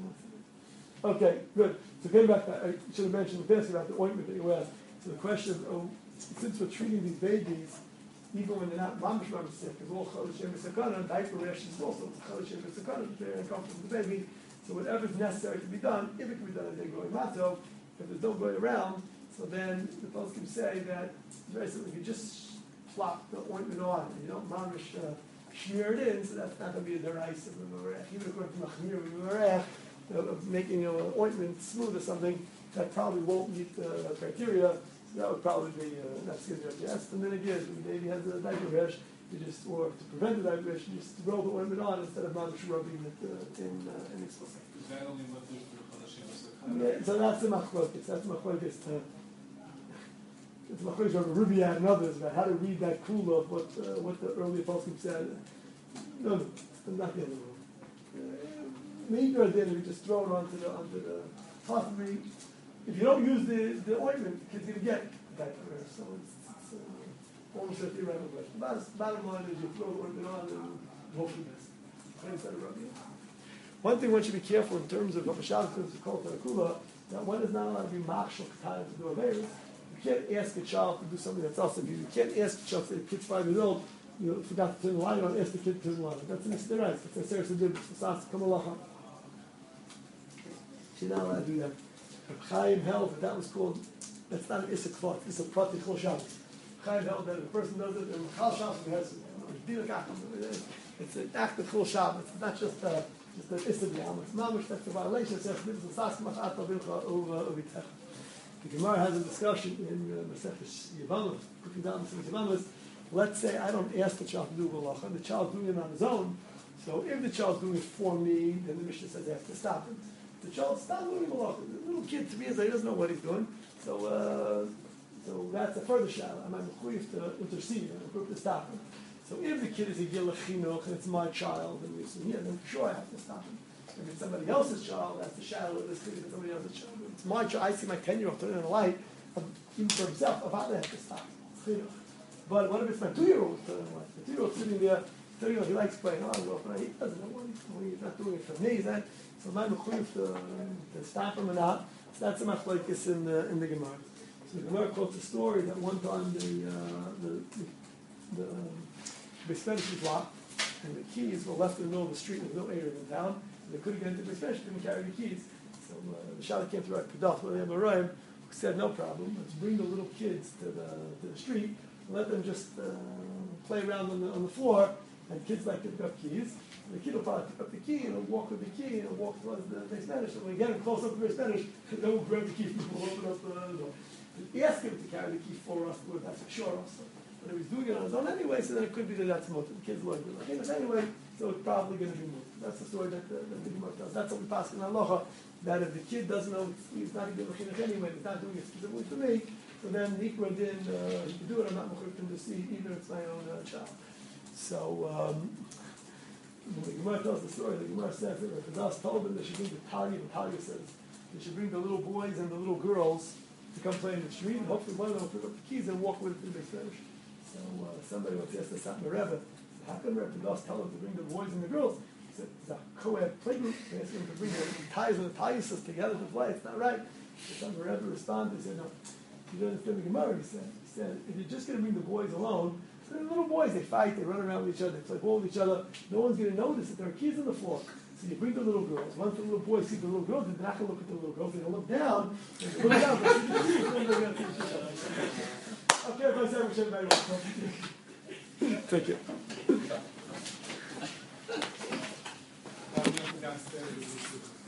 to. Okay, good. So getting back, to, I should have mentioned the best about the ointment that you asked. So the question is, oh, since we're treating these babies, even when they're not mamish mamish sick, because all chalishem v'sakana, diaper rash is also chalishem v'sakana, very uncomfortable for the baby. So whatever's necessary to be done, if it can be done as a goy mato, if there's no going around, so then the poskim say that very simply, if you just plop the ointment on and you don't mamish uh, smear it in, so that's not going to be a derais of a merech. Even according to machmir merech, of making an uh, ointment smooth or something, that probably won't meet the uh, criteria. So that would probably be uh, not skin yes. And then again, if the baby has a diaper rash, you just, or to prevent the diaper rash, you just roll the ointment on instead of mamish rubbing it uh, in uh, in exposure.
Is that only what there's for Chadashim?
Yeah, so that's the machlokes. That's the machlokes. Uh, it's the machlokes of Rubiat and others about how to read that kula of what uh, what the early poskim said. No, no, not the other one. Maybe or then we just throw it onto the onto the possibly. If you don't use the, the ointment, the kid's gonna get diaper. So it's, it's uh, almost a theoretical question. Bottom, bottom line is you throw the ointment on and hope for the best. Instead of rubbing it. One thing one should be careful in terms of Shabbos, in terms of Kol Tarakula, that one is not allowed to be machshel k'tayim to do a virus. You can't ask a child to do something that's awesome. You can't ask a child, say the kid's five years old, you know, forgot to turn the light on, ask the kid to turn the light on. That's an istirais. That's a serious to do. It's a kamalacha. She's not allowed to do that. Chaim held that that was called, that's not an issa klot, it's a prati chol Shabbos. Chaim held that if a person does it, and chal Shabbos, it has, it's an act of chol Shabbos. It's not just uh, just an issa b'yam. It's mamish, that's a violation. It's a sas mach'at avilcha uvitech. The Gemara has a discussion in Maseches Yevamos, cooking down Maseches Yevamos. Let's say I don't ask the child to do malacha, the child's doing it on his own. So if the child's doing it for me, then the Mishnah says I have to stop him. The child stops doing malacha. The little kid, to me, he doesn't know what he's doing. So, uh, so that's a further shadow. Am I mechuyev to intercede? Am I mechuyev to stop him? So if the kid is a gil chinuch and it's my child, and we say, yeah, then for sure I have to stop him. If it's somebody else's child, that's the shadow of this kid. If it's somebody else's child, if it's my child. I see my ten-year-old turning on a light, even for himself. About that, I have to stop him. But what if it's my two-year-old uh, wife? The two-year-old sitting there, two-year-old, he likes playing around, but he doesn't know what he's, well, he's not doing it for me. That so my mechuyev to, to stop him or not. So that's a machlokes in the in the Gemara. So the Gemara quotes a story that one time the uh, the the, the um, Beis Medrash was locked, and the keys were left in the middle of the street. There was no area in town, and they couldn't get into the Beis Medrash. Couldn't carry the keys. So uh, the Shalit came to Rav Kedach, where they have a Rayim, who said, "No problem. Let's bring the little kids to the to the street and let them just uh, play around on the on the floor." And kids like to pick up keys. And the kid will probably pick up the key and he'll walk with the key and he'll walk towards the Beis Medrash. And when we get him close up to the Beis Medrash, then we'll grab the key and we'll open up the door. He asked him to carry the key for us, but that's for sure also. But he was doing it on his own anyway, so then it could be that that's motive. The kids like it. Like, anyway, so it's probably going to be motive. That's the story that the, that the Gemara tells. That's what we pass in Halacha, that if the kid doesn't know he's not a good chinuch anyway, he's not doing it specifically for me, so then Nikra din, uh, he can do it, I'm not mechuyev him to see, even if it's my own uh, child. So, um, when the Gemara tells the story, the Gemara says that the Chadas told them they should bring the Tanya, the Tanya says, they should bring the little boys and the little girls to come play in the street, and hopefully one of them will pick up the keys and walk with it to the Beis Medrash. So, uh, somebody once asked the Satmar Rebbe, how come Rebbe Chadas tell them to bring the boys and the girls? He said, it's a co-ed playgroup, they asked them to bring the ties and the Talyas together to play, it's not right. The Satmar Rebbe responded, he said, no, you don't understand the Gemara, he said, he said, if you're just going to bring the boys alone, so the little boys, they fight, they run around with each other, they play ball with each other. No one's going to notice that there are keys on the floor. So you bring the little girls. Once the little boys see the little girls, they're not going to look at the little girls. They're going to look down. And they look down, but see the keys, then they're going to teach each other. Okay, everybody say Hashem very well. Take it.
Um, downstairs.